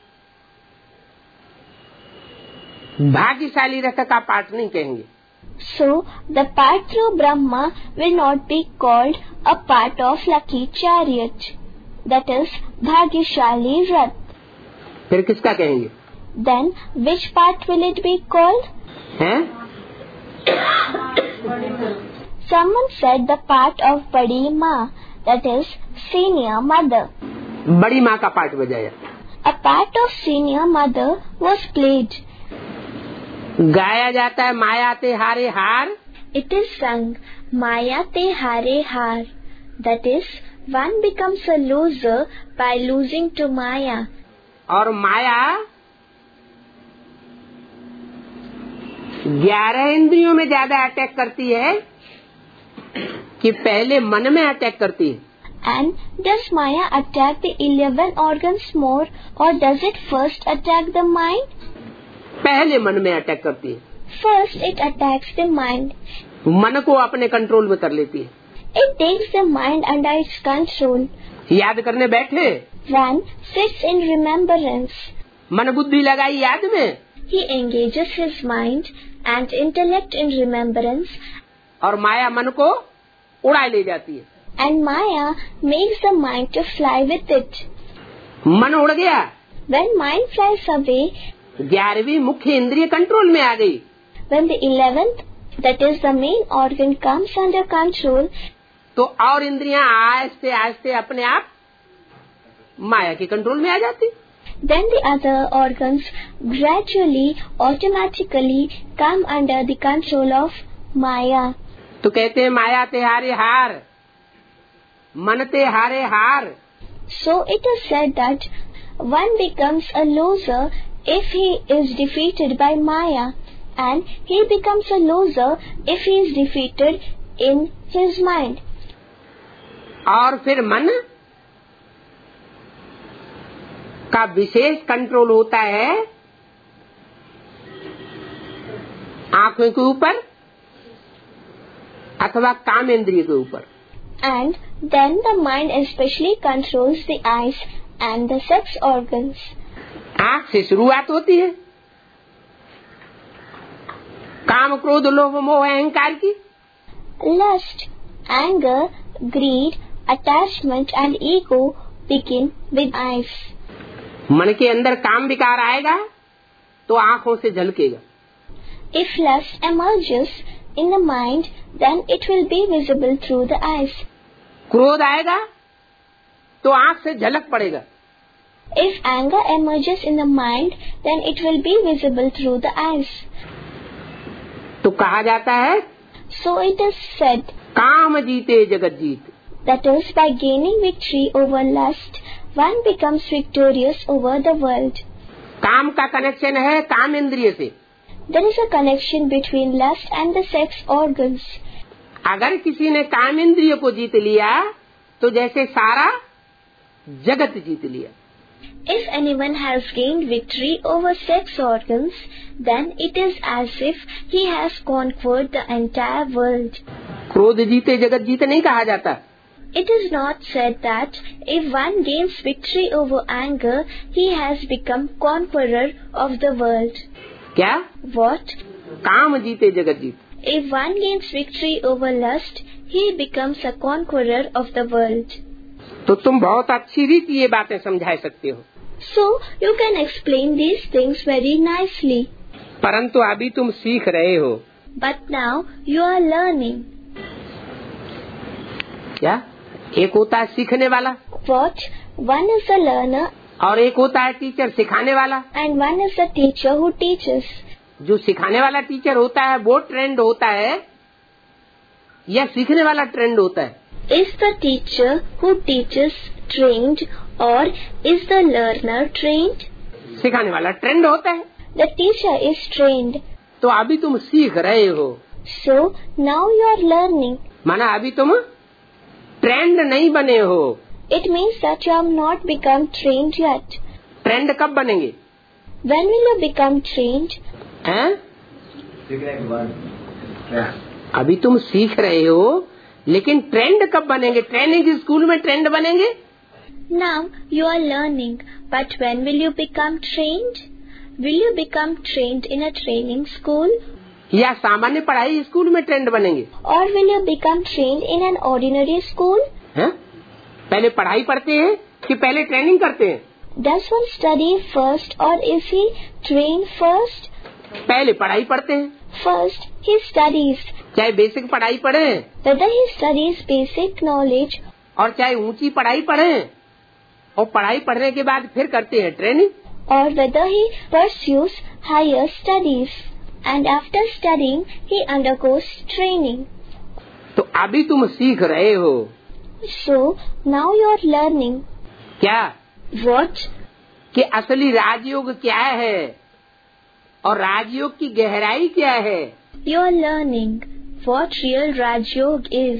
भाग्यशाली रथ का पाठ नहीं कहेंगे। So, the path through Brahma will not be called a part of lucky chariot. That is, Bhagyashali Rath. फिर किसका कहेंगे? Then, which path will it be called? हैं? Someone said the part of Badi Ma, that is, senior mother. बड़ी माँ का पाठ बजाया। A part of senior mother was played. गाया जाता है माया ते हारे हार। It is sung, Maya te hare har. That is, one becomes a loser by losing to Maya. और माया ग्यारह इंद्रियों में ज्यादा अटैक करती है कि पहले मन में अटैक करती है। And does Maya attack the eleven organs more, or does it first attack the mind? पहले मन में अटैक करती है. First it attacks the mind. मन को अपने कंट्रोल में कर लेती है. It takes the mind under its control. याद करने बैठे, One sits in remembrance. मन बुद्धि लगाई याद में, He engages his mind and intellect in remembrance, और माया मन को उड़ा ले जाती है. and Maya makes the mind to fly with it. मन उड़ गया, When mind flies away, ग्यारहवीं मुख्य इंद्रिय कंट्रोल में आ गई. when the eleventh, that is the main organ, comes under control, तो और इंद्रियां आहिस्ते आहिस्ते अपने आप माया के कंट्रोल में आ जाती. then the other organs gradually, automatically come under the control of Maya. तो कहते हैं माया ते हारे हार, मन ते हारे हार. So it is said that one becomes a loser if he is defeated by Maya, and he becomes a loser if he is defeated in his mind. और फिर मन का विशेष कंट्रोल होता है आंखों के ऊपर अथवा कामेंद्रिय के ऊपर. And then the mind especially controls the eyes and the sex organs. आंख से शुरुआत होती है काम, क्रोध, लोभ, मोह, अहंकार की. Lust, anger, greed, attachment and ego begin with eyes. मन के अंदर काम विकार आएगा तो आंखों से झलकेगा. If lust emerges in the mind, then it will be visible through the eyes. क्रोध आएगा तो आंख से झलक पड़ेगा. If anger emerges in the mind, then it will be visible through the eyes. तो कहा जाता है So it is said, काम जीते जगत जीत. that is, by gaining victory over lust, one becomes victorious over the world. काम का connection है काम इंद्रिय से. There is a connection between lust and the sex organs. अगर किसी ने काम इंद्रिय को जीत लिया तो जैसे सारा जगत जीत लिया. If anyone has gained victory over sex organs, then it is as if he has conquered the entire world. क्रोध जीते जगत जीत नहीं कहा जाता. It is not said that if one gains victory over anger, he has become conqueror of the world. क्या? What? काम जीते जगत जीत. If one gains victory over lust, he becomes a conqueror of the world. तो तुम बहुत अच्छी रीति ये बातें समझा सकते हो. So you can explain these things very nicely. परंतु अभी तुम सीख रहे हो. But now you are learning. क्या? एक होता है सीखने वाला. What? One is a learner और एक होता है टीचर सिखाने वाला. and one is a teacher who teaches. जो सिखाने वाला टीचर होता है वो ट्रेंड होता है या सीखने वाला ट्रेंड होता है? Is the teacher who teaches trained, or is the learner trained? सिखाने वाला ट्रेंड होता है. The teacher is trained. तो अभी तुम सीख रहे हो. So now you are learning. माना अभी तुम ट्रेंड नहीं बने हो. It means that you have not become trained yet. Trained कब बनेंगे? When will you become trained? हैं? अभी तुम सीख रहे हो लेकिन ट्रेंड कब बनेंगे? ट्रेनिंग स्कूल में ट्रेंड बनेंगे. Now you are learning, but when will you become trained? Will you become trained in a training school? या सामान्य पढ़ाई स्कूल में ट्रेंड बनेंगे? Or will you become trained in an ordinary school? हैं? पहले पढ़ाई पढ़ते हैं कि पहले ट्रेनिंग करते हैं? Does one study first, or is he trained first? पहले पढ़ाई पढ़ते हैं. First he studies. चाहे बेसिक पढ़ाई पढ़े Whether he studies basic knowledge, और चाहे ऊंची पढ़ाई पढ़े, और पढ़ाई पढ़ने के बाद फिर करते हैं training. or whether he pursues higher studies, and after studying he undergoes training. तो अभी तुम सीख रहे हो. So now you are learning. क्या? What? कि असली राजयोग क्या है और राजयोग की गहराई क्या है. You are learning what real Raj Yoga is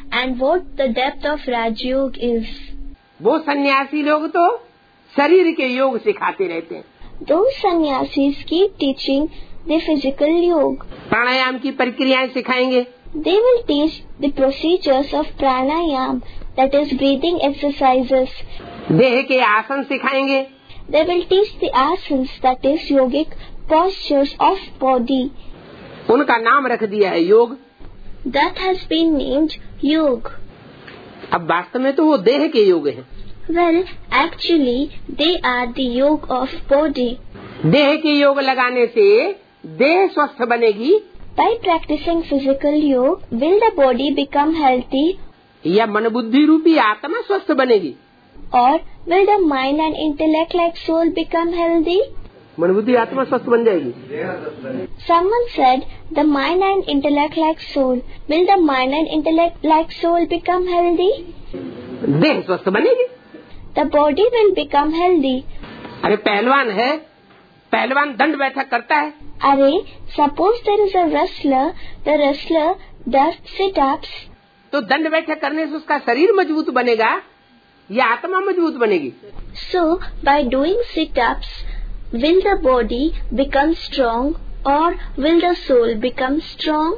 and what the depth of Raj Yoga is. वो सन्यासी लोग तो शरीर के योग सिखाते रहते हैं. Those sannyasis keep teaching the physical yoga. प्राणायाम की प्रक्रियाएं सिखाएंगे. They will teach the procedures of pranayam, that is breathing exercises. देह के आसन सिखाएंगे. They will teach the asanas, that is yogic postures of body. उनका नाम रख दिया है योग. That has been named yoga. अब वास्तव में तो वो देह के योग हैं. Well, actually, they are the yoga of body. देह के योग लगाने से देह स्वस्थ बनेगी. By practicing physical yoga, will the body become healthy? या मन बुद्धि रूपी आत्मा स्वस्थ बनेगी. Or will the mind and intellect like soul become healthy? मन बुद्धि आत्मा स्वस्थ बन जाएगी. Someone said, the mind and intellect like soul. Will the mind and intellect like soul become healthy? देह स्वस्थ बनेगी. The body will become healthy. अरे पहलवान है, पहलवान दंड बैठक करता है. Array, suppose there is a wrestler, the wrestler does sit-ups. तो दंड बैठक करने से उसका शरीर मजबूत बनेगा या आत्मा मजबूत बनेगी. So, by doing sit-ups, will the body become strong or will the soul become strong?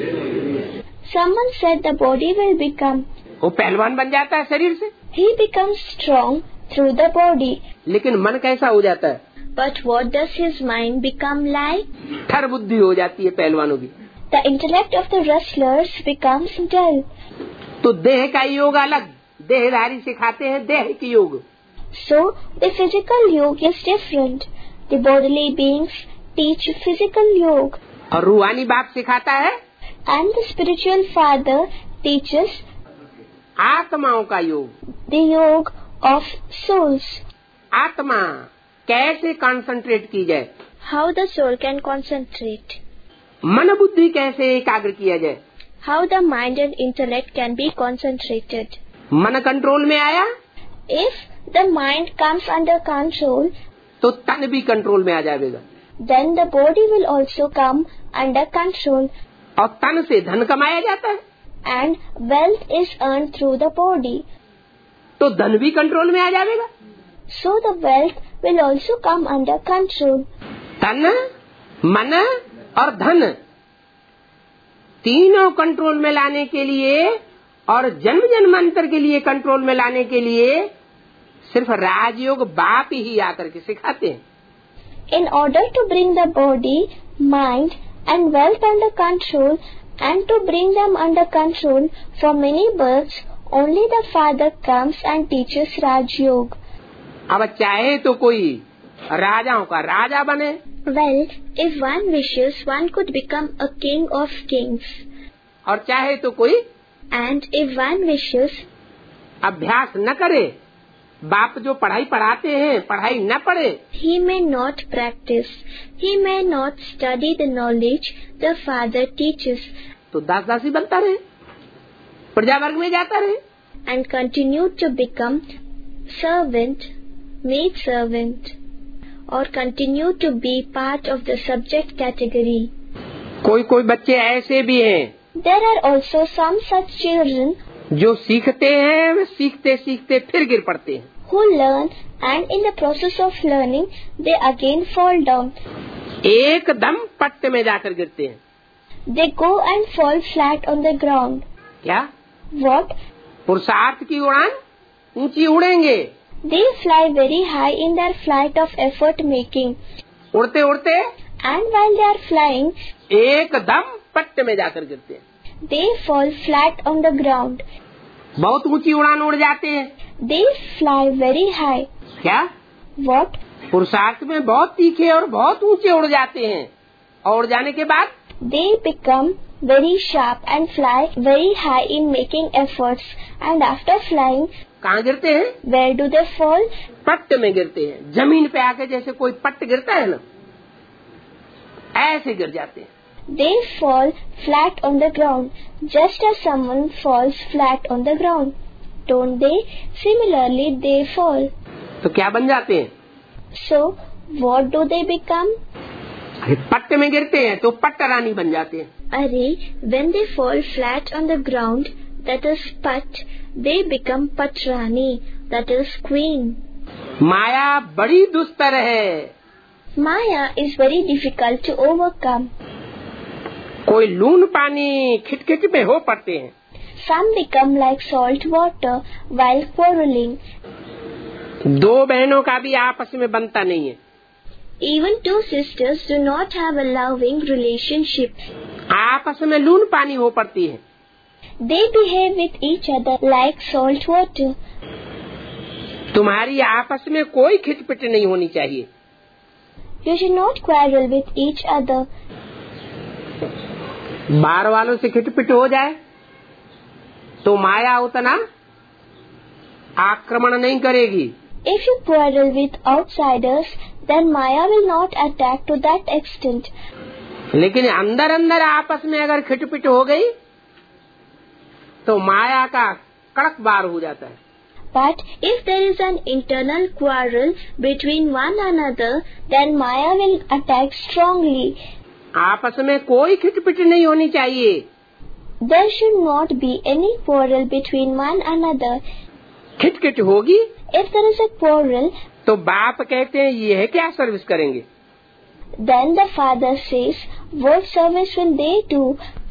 Someone said the body will become. वो पहलवान बन जाता है शरीर से. He becomes strong through the body. लेकिन मन कैसा हो जाता है? But what does his mind become like? ठर बुद्धि हो जाती है पहलवानों की. The intellect of the wrestlers becomes dull. तो देह का योग अलग, देहधारी सिखाते हैं देह के योग. So the physical yoga is different. The bodily beings teach physical yoga. और रूहानी बाप सिखाता है And the spiritual father teaches आत्माओं का योग. the yoga of souls. आत्मा कैसे कंसंट्रेट की जाए, How the soul can concentrate. मन बुद्धि कैसे एकाग्र किया जाए. How the mind and intellect can be concentrated. मन कंट्रोल में आया If the mind comes under control, तो तन भी कंट्रोल में आ जाएगा. then the body will also come under control. और तन से धन कमाया जाता है And wealth is earned through the body. तो धन भी कंट्रोल में आ जाएगा. So the wealth will also come under control. तन, मन और धन तीनों कंट्रोल में लाने के लिए और जन्म जन्मांतर के लिए कंट्रोल में लाने के लिए सिर्फ राजयोग बाप ही आकर के सिखाते हैं. In order to bring the body, mind and wealth under control and to bring them under control for many births, only the Father comes and teaches Raj Yoga. अब चाहे तो कोई राजाओं का राजा बने. Well, if one wishes, one could become a king of kings. और चाहे तो कोई And if one wishes, अभ्यास न करे, बाप जो पढ़ाई पढ़ाते हैं पढ़ाई न पढ़े, he may not practice, he may not study the knowledge the Father teaches. तो दास दासी बनता रहे, प्रजा वर्ग में जाता रहे. And continue to become servant, maid servant, or continue to be part of the subject category. कोई कोई बच्चे ऐसे भी हैं There are also some such children जो सीखते हैं, वे सीखते सीखते फिर गिर पड़ते हैं. who learn and in the process of learning they again fall down. एकदम पट्ट में जाकर गिरते हैं. They go and fall flat on the ground. क्या What? पुरुषार्थ की उड़ान ऊंची उड़ेंगे, They fly very high in their flight of effort making. उड़ते उड़ते And while they are flying, एकदम पट्ट में जाकर गिरते हैं. they fall flat on the ground. बहुत ऊंची उड़ान उड़ जाते हैं. They fly very high. क्या What? पुरुषार्थ में बहुत तीखे और बहुत ऊंचे उड़ जाते हैं, और जाने के बाद They become very sharp and fly very high in making efforts. And after flying, कहाँ गिरते हैं? where do they fall? पट्ट में गिरते हैं. जमीन पे आके जैसे कोई पट्ट गिरता है ना, ऐसे गिर जाते हैं. They fall flat on the ground, just as someone falls flat on the ground. Don't they? Similarly, they fall. तो क्या बन जाते हैं? So, what do they become? अरे पट्ट में गिरते हैं तो पट्ट रानी बन जाते हैं. Array, when they fall flat on the ground, that is Pat, they become Patrani, that is Queen. माया बड़ी दुस्तर है. Maya is very difficult to overcome. कोई लून पानी खिटखिट में हो पड़ते हैं. Some become like salt water while quarreling. दो बहनों का भी आपस में बनता नहीं है. Even two sisters do not have a loving relationship. आपस में लून पानी हो पड़ती है. They behave with each other like salt water. तुम्हारी आपस में कोई खिटपिट नहीं होनी चाहिए. You should not quarrel with each other. बाहर वालों से खिटपिट हो जाए तो माया उतना आक्रमण नहीं करेगी. If you quarrel with outsiders, then Maya will not attack to that extent. लेकिन अंदर अंदर आपस में अगर खिटपिट हो गई तो माया का कड़क वार हो जाता है. But if there is an internal quarrel between one another, then Maya will attack strongly. आपस में कोई खिटपिट नहीं होनी चाहिए. There should not be any quarrel between one another. खिटखिट होगी If there is a quarrel, तो बाप कहते हैं ये है क्या सर्विस करेंगे. then the father says, what service will they do?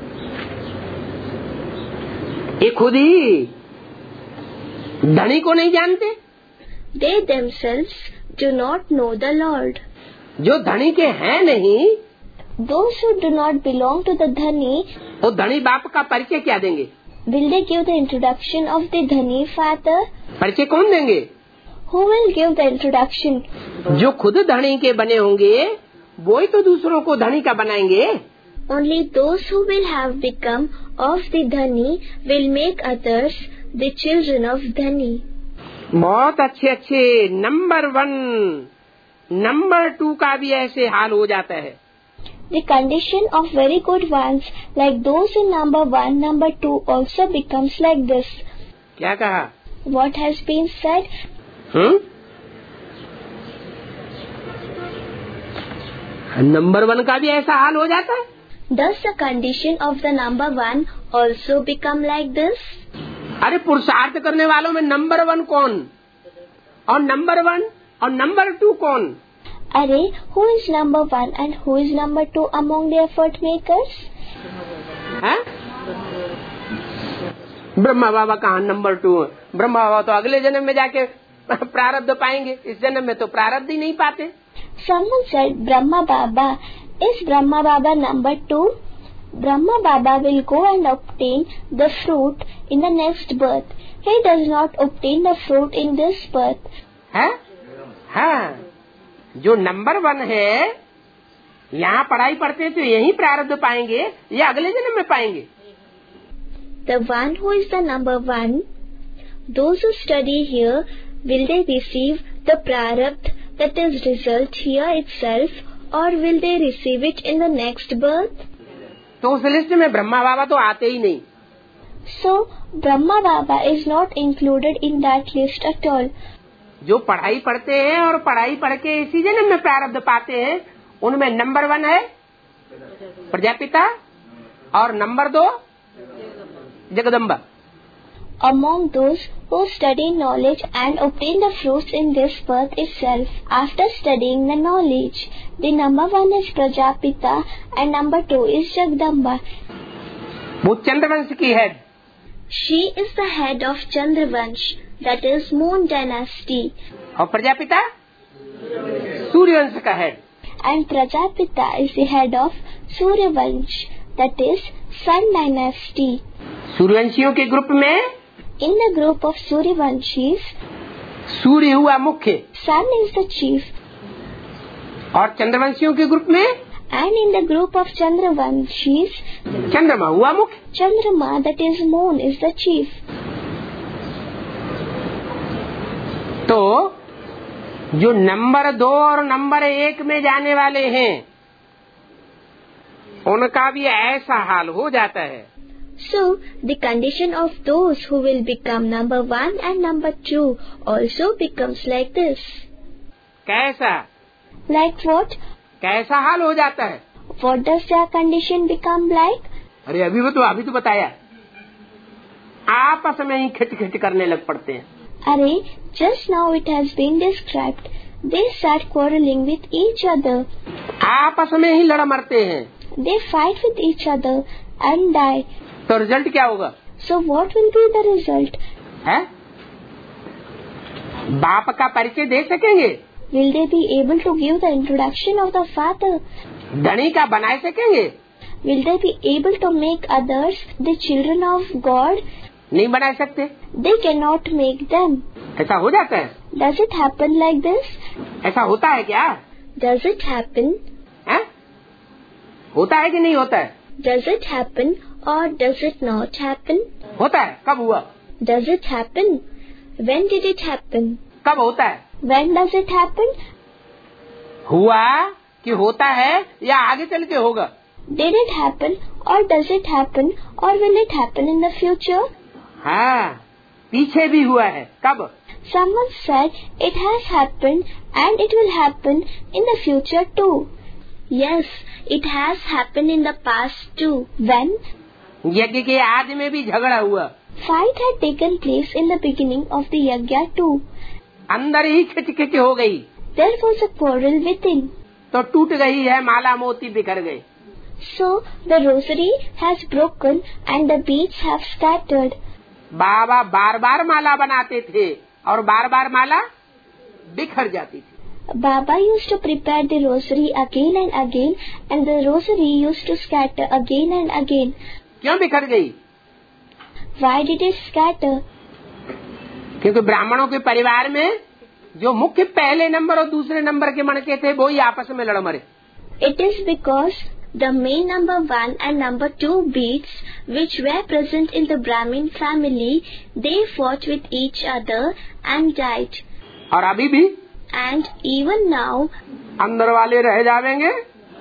ये खुद ही धनी को नहीं जानते. They themselves do not know the Lord. जो धनी के हैं नहीं, Those who do not belong to the Dhani, वो धनी बाप का परिचय क्या देंगे. will they give the introduction of the Dhani father? परिचय कौन देंगे. Who will give the introduction? जो खुद धनी के बने होंगे वो ही तो दूसरों को धनी का बनाएंगे. Only those who will have become of the Dhani will make others the children of Dhani. बहुत अच्छे अच्छे नंबर वन नंबर टू का भी ऐसे हाल हो जाता है. The condition of very good ones, like those in number one, number two, also becomes like this. क्या कहा. What has been said? Hmm number one का भी ऐसा हाल हो जाता है. Does the condition of the number one also become like this? अरे पुरुषार्थ करने वालों में नंबर वन कौन और नंबर वन और नंबर टू कौन. Array, who is number one and who is number two among the effort makers? है? ब्रह्मा बाबा कहाँ नंबर टू है. ब्रह्मा बाबा तो अगले जन्म में जाके प्रारब्ध पाएंगे. इस जन्म में तो प्रारब्ध ही नहीं पाते. Someone said Brahma Baba. Is Brahma Baba number two? Brahma Baba will go and obtain the fruit in the next birth. He does not obtain the fruit in this birth. है? हाँ. जो नंबर वन है यहाँ पढ़ाई पढ़ते हैं तो यही प्रारब्ध पाएंगे या अगले जन्म में पाएंगे. The one who is the number one, those who study here, will they receive the prarabdha, that is result here itself, or will they receive it in the next birth? तो उस लिस्ट में ब्रह्मा बाबा तो आते ही नहीं. So Brahma Baba is not included in that list at all. जो पढ़ाई पढ़ते हैं और पढ़ाई पढ़ के इसी जन्म में प्रारब्ध पाते हैं उनमें नंबर वन है प्रजापिता और नंबर दो Jagdamba. Among those who study knowledge and obtain the fruits in this birth itself, after studying the knowledge, the number one is Prajapita and number two is Jagdamba. वो चंद्रवंश की है. She is the head of Chandravansh, that is Moon Dynasty. और प्रजापिता सूर्यवंश का है. And Prajapita is the head of Suryavansh, that is Sun Dynasty. सूर्यवंशियों के group में In the group of Suryavanshis, सूर्य हुआ मुख्य Sun is the chief. और चंद्रवंशियों के group में And in the group of Chandravanshis, चंद्रमा हुआ मुख्य. Chandrama, that is Moon, is the chief. तो जो नंबर दो और नंबर एक में जाने वाले हैं उनका भी ऐसा हाल हो जाता है. So, the condition of those who will become number one and number two also becomes like this. कैसा Like what? कैसा हाल हो जाता है. What does their condition become like? अरे अभी वो तो अभी तो बताया. आपस में ही खिट खिट करने लग पड़ते हैं। Array, just now it has been described. They start quarreling with each other. आपस में ही लड़ मरते हैं। They fight with each other and die. तो रिजल्ट क्या होगा? So what will be the result? है? बाप का परिचय दे सकेंगे? Will they be able to give the introduction of the father? धनी का बना सकेंगे? Will they be able to make others the children of God? नहीं बना सकते। They cannot make them. ऐसा हो जाता है? Does it happen like this? ऐसा होता है क्या? Does it happen? है? होता है कि नहीं होता है? Does it happen or does it not happen? होता है। कब हुआ? Does it happen? When did it happen? कब होता है? When does it happen? हुआ कि होता है या आगे चल के होगा? Did it happen or does it happen or will it happen in the future? हाँ, पीछे भी हुआ है। कब? Someone said it has happened and it will happen in the future too. Yes, it has happened in the past too. When? यज्ञ के आदि में भी झगड़ा हुआ। Fight had taken place in the beginning of the yajna too. अंदर ही खिच खिच हो गई। There was a quarrel within. तो टूट गई है, माला मोती बिखर गए। So the rosary has broken and the beads have scattered. बाबा बार बार माला बनाते थे और बार बार माला बिखर जाती थी। Baba used to prepare the rosary again and again and the rosary used to scatter again and again. क्यों बिखर गई? Why did it scatter? क्योंकि ब्राह्मणों के परिवार में जो मुख्य पहले नंबर और दूसरे नंबर के मणके थे वो ही आपस में लड़ मरे। It is because the main number one and number two beads which were present in the Brahmin family, they fought with each other and died. और अभी भी? And even now, अंदर वाले रह जावेंगे,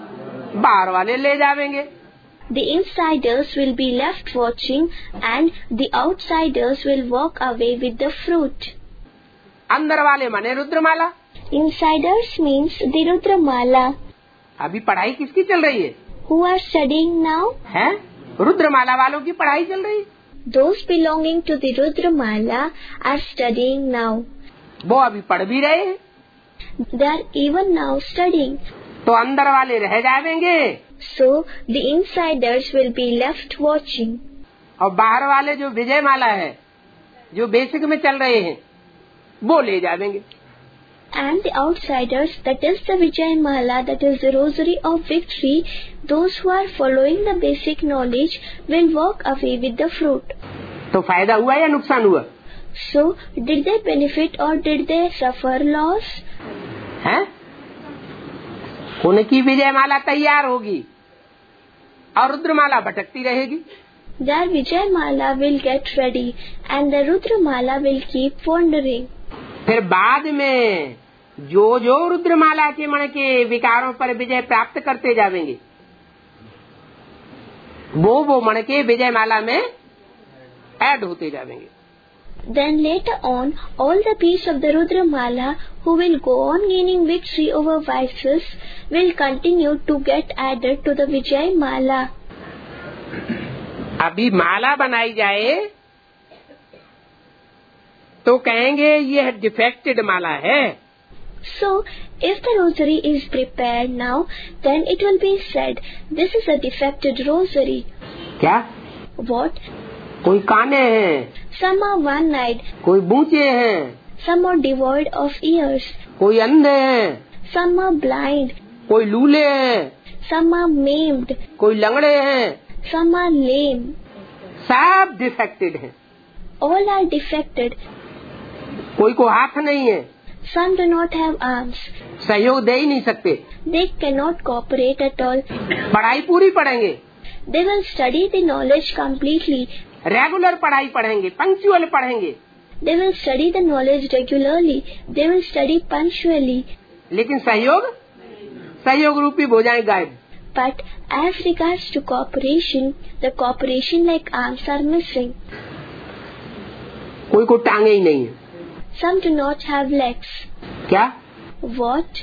बाहर वाले ले जावेंगे। the insiders will be left watching and the outsiders will walk away with the fruit. अंदर वाले माने रुद्रमाला। Insiders means the Rudramala. अभी पढ़ाई किसकी चल रही है? Who are studying now? है? रुद्रमाला वालों की पढ़ाई चल रही। Those belonging to the Rudramala are studying now. वो अभी पढ़ भी रहे हैं। They are even now studying. तो अंदर वाले रह जावेंगे। So the insiders will be left watching. और बाहर वाले जो विजय माला है, जो बेसिक में चल रहे हैं, वो ले जावेंगे। And the outsiders, that is the Vijay Mala, that is the rosary of victory, those who are following the basic knowledge will walk away with the fruit. तो फायदा हुआ या नुकसान हुआ? So, did they benefit or did they suffer loss? है? उनकी विजय माला तैयार होगी और रुद्रमाला भटकती रहेगी। Their Vijay Mala will get ready and the Rudra Mala will keep wandering. फिर बाद में जो जो रुद्रमाला के मन के विकारों पर विजय प्राप्त करते जाएंगे, वो वो मन के विजय माला में ऐड होते जाएंगे। Then later on, all the beasts of the Rudra Mala who will go on gaining victory over vices will continue to get added to the Vijay Mala. अभी माला बनाई जाए तो कहेंगे यह डिफेक्टेड माला है। So, if the rosary is prepared now, then it will be said, this is a defected rosary. क्या? What? कोई काने हैं, Some are one-eyed, कोई बूचे हैं, some are devoid of ears, कोई अंधे हैं, some are blind, कोई लूले हैं, some are maimed, कोई लंगड़े हैं, some are lame. सब डिफेक्टेड हैं। All are defected. कोई को हाथ नहीं है, Some do not have arms. सहयोग दे ही नहीं सकते। They cannot cooperate at all. पढ़ाई पूरी पढ़ेंगे, They will study the knowledge completely. Regular पढ़ाई पढ़ेंगे, पंक्चुअल पढ़ेंगे, They will study the knowledge regularly. They will study punctually. लेकिन सहयोग सहयोग रूपी भुजाएं गायब। But as regards to cooperation, the cooperation like arms are missing. कोई को टांगे ही नहीं है। Some do not have legs. क्या? What?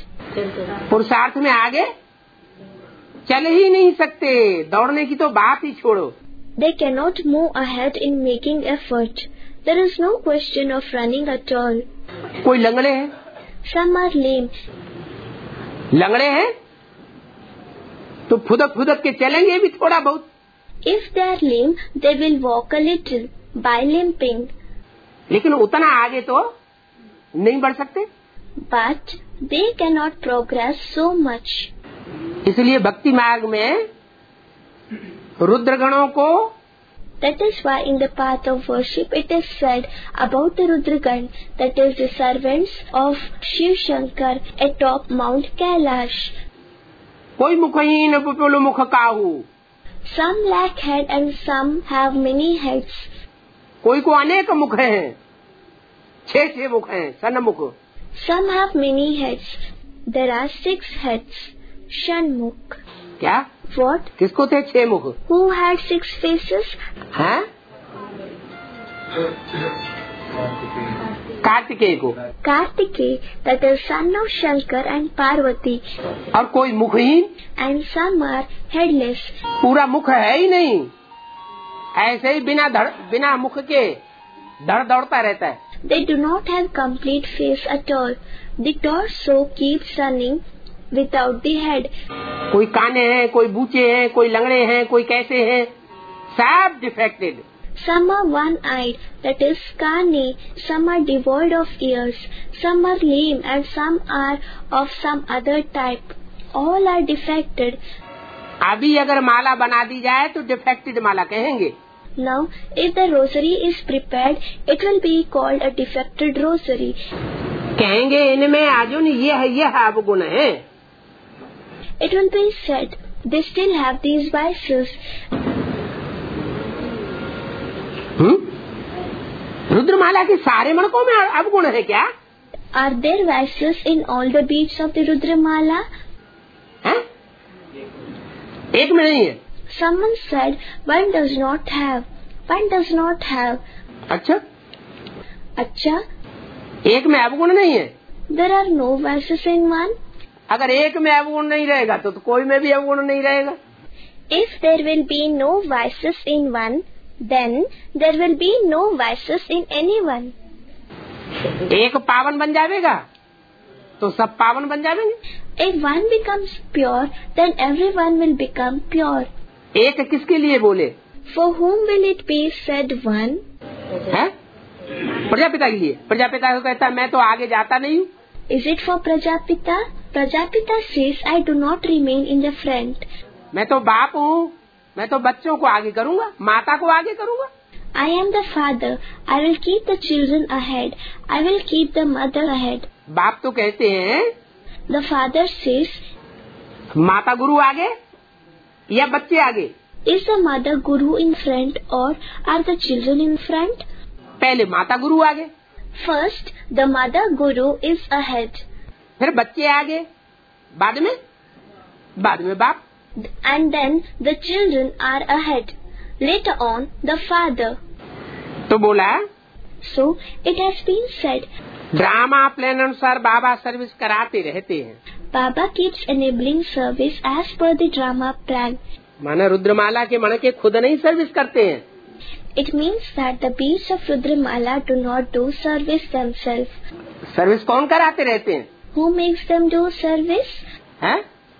पुरुषार्थ में आगे चल ही नहीं सकते, दौड़ने की तो बात ही छोड़ो। They cannot move ahead in making effort. There is no question of running at all. कोई लंगड़े हैं, Some are lame. लंगड़े हैं तो फुदक फुदक के चलेंगे भी थोड़ा बहुत, If they are lame, they will walk a little by limping. लेकिन उतना आगे तो नहीं बढ़ सकते। But they cannot progress so much. इसलिए भक्ति मार्ग में रुद्रगणों को, That is why in the path of worship it is said about the Rudragan, that is the servants of Shiv Shankar atop Mount Kailash. कोई मुखहीन विपुल मुख काहू, Some lack head and some have many heads. कोई को अनेक मुख हैं, छह छह मुख हैं, सन्मुख। Some have many heads. There are six heads. Shanmukh. क्या? What? किसको थे छह मुख? Who had six faces? हैं? कार्तिकेय को। Kartikeya, that is son of Shankar and Parvati. और कोई मुखहीन, And some are headless. पूरा मुख है ही नहीं, ऐसे ही बिना धड़ बिना मुख के धड़ दौड़ता रहता है। They do not have complete face at all. The torso keeps running without the head. कोई काने हैं, कोई बूचे हैं, कोई लंगड़े हैं, कोई कैसे हैं, सब defected. Some are one-eyed, that is Kane. Some are devoid of ears. Some are lame and some are of some other type. All are defected. अभी अगर माला बना दी जाए तो डिफेक्टेड माला कहेंगे। Now, if the rosary is prepared, it will be called a defected rosary. कहेंगे इनमें अर्जुन ये है, ये है अवगुण है। It will be said, they still have these vices. हम्म? रुद्रमाला के सारे मणकों में अवगुण है क्या? Are there vices in all the beads of the Rudramala? है? एक में नहीं है। Someone said, one does not have. One does not have. अच्छा, Acha, एक में अवगुण नहीं है। there are no vices in one. अगर एक में अवगुण नहीं रहेगा तो, तो कोई में भी अवगुण नहीं रहेगा। If there will be no vices in one, then there will be no vices in anyone. एक पावन बन जाएगा तो सब पावन बन जाएंगे। If one becomes pure, then everyone will become pure. एक किसके लिए बोले? For whom will it be said one? है? प्रजापिता के लिए। प्रजापिता को कहता है मैं तो आगे जाता नहीं हूँ। Is it for Prajapita? Prajapita says, I do not remain in the front. मैं तो बाप हूँ, मैं तो बच्चों को आगे करूँगा, माता को आगे करूँगा। I am the father. I will keep the children ahead. I will keep the mother ahead. बाप तो कहते हैं The father says, माता गुरु आगे या बच्चे आगे? is the mother guru in front or are the children in front? पहले माता गुरु आगे, First, the mother guru is ahead. फिर बच्चे आगे, बाद में बाद में बाप। And then the children are ahead. Later on, the father. तो बोला So, it has been said, drama plan अनुसार बाबा सर्विस कराते रहते हैं। Baba keeps enabling service as per the drama plan. माना रुद्रमाला के मणके खुद नहीं सर्विस करते हैं। It means that the beads of Rudramala do not do service themselves. Service कौन कराते रहते हैं? Who makes them do service? है?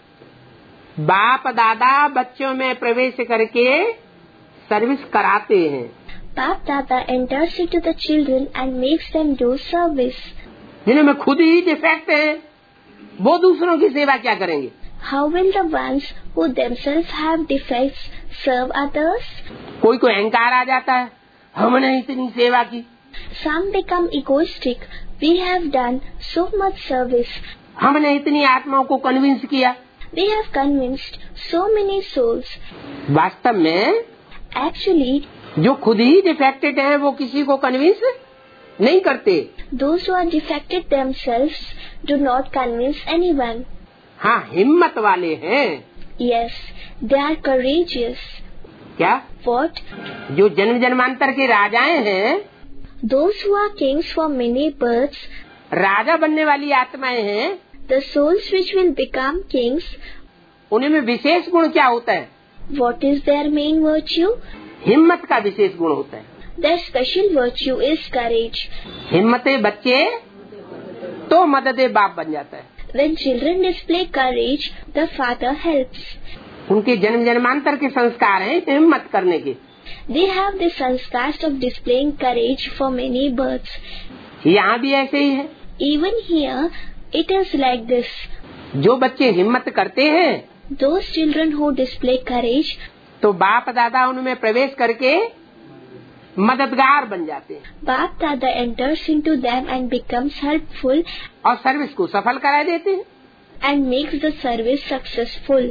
बाप दादा बच्चों में प्रवेश करके सर्विस कराते हैं। Bap Dada enters into the children and makes them do service. जिनमें खुद ही डिफेक्ट है वो दूसरों की सेवा क्या करेंगे? How will the ones who themselves have defects serve others? कोई को अहंकार आ जाता है, हमने इतनी सेवा की। Some become egoistic. We have done so much service. हमने इतनी आत्माओं को कन्विंस किया। We have convinced so many souls. वास्तव में Actually, जो खुद ही डिफेक्टेड हैं वो किसी को कन्विंस नहीं करते। those who are defected themselves do not convince anyone. हाँ, हिम्मत वाले हैं। Yes, they are courageous. क्या? What? जो जन्म जन्मांतर के राजाएं हैं, Those who are kings for many births, राजा बनने वाली आत्माएं हैं, the souls which will become kings, उनमें विशेष गुण क्या होता है? what is their main virtue? हिम्मत का विशेष गुण होता है। Their special virtue is courage. हिम्मते बच्चे तो मददे बाप बन जाता है। When children display courage, the father helps. उनके जन्म जन्मांतर के संस्कार हैं हिम्मत करने के। They have the sanskars of displaying courage for many births. यहाँ भी ऐसे ही है। Even here, it is like this. जो बच्चे हिम्मत करते हैं, Those children who display courage, तो बाप दादा उनमें प्रवेश करके मददगार बन जाते हैं। Bap Dada enters into them and becomes helpful और सर्विस को सफल करा देते हैं। and makes the service successful.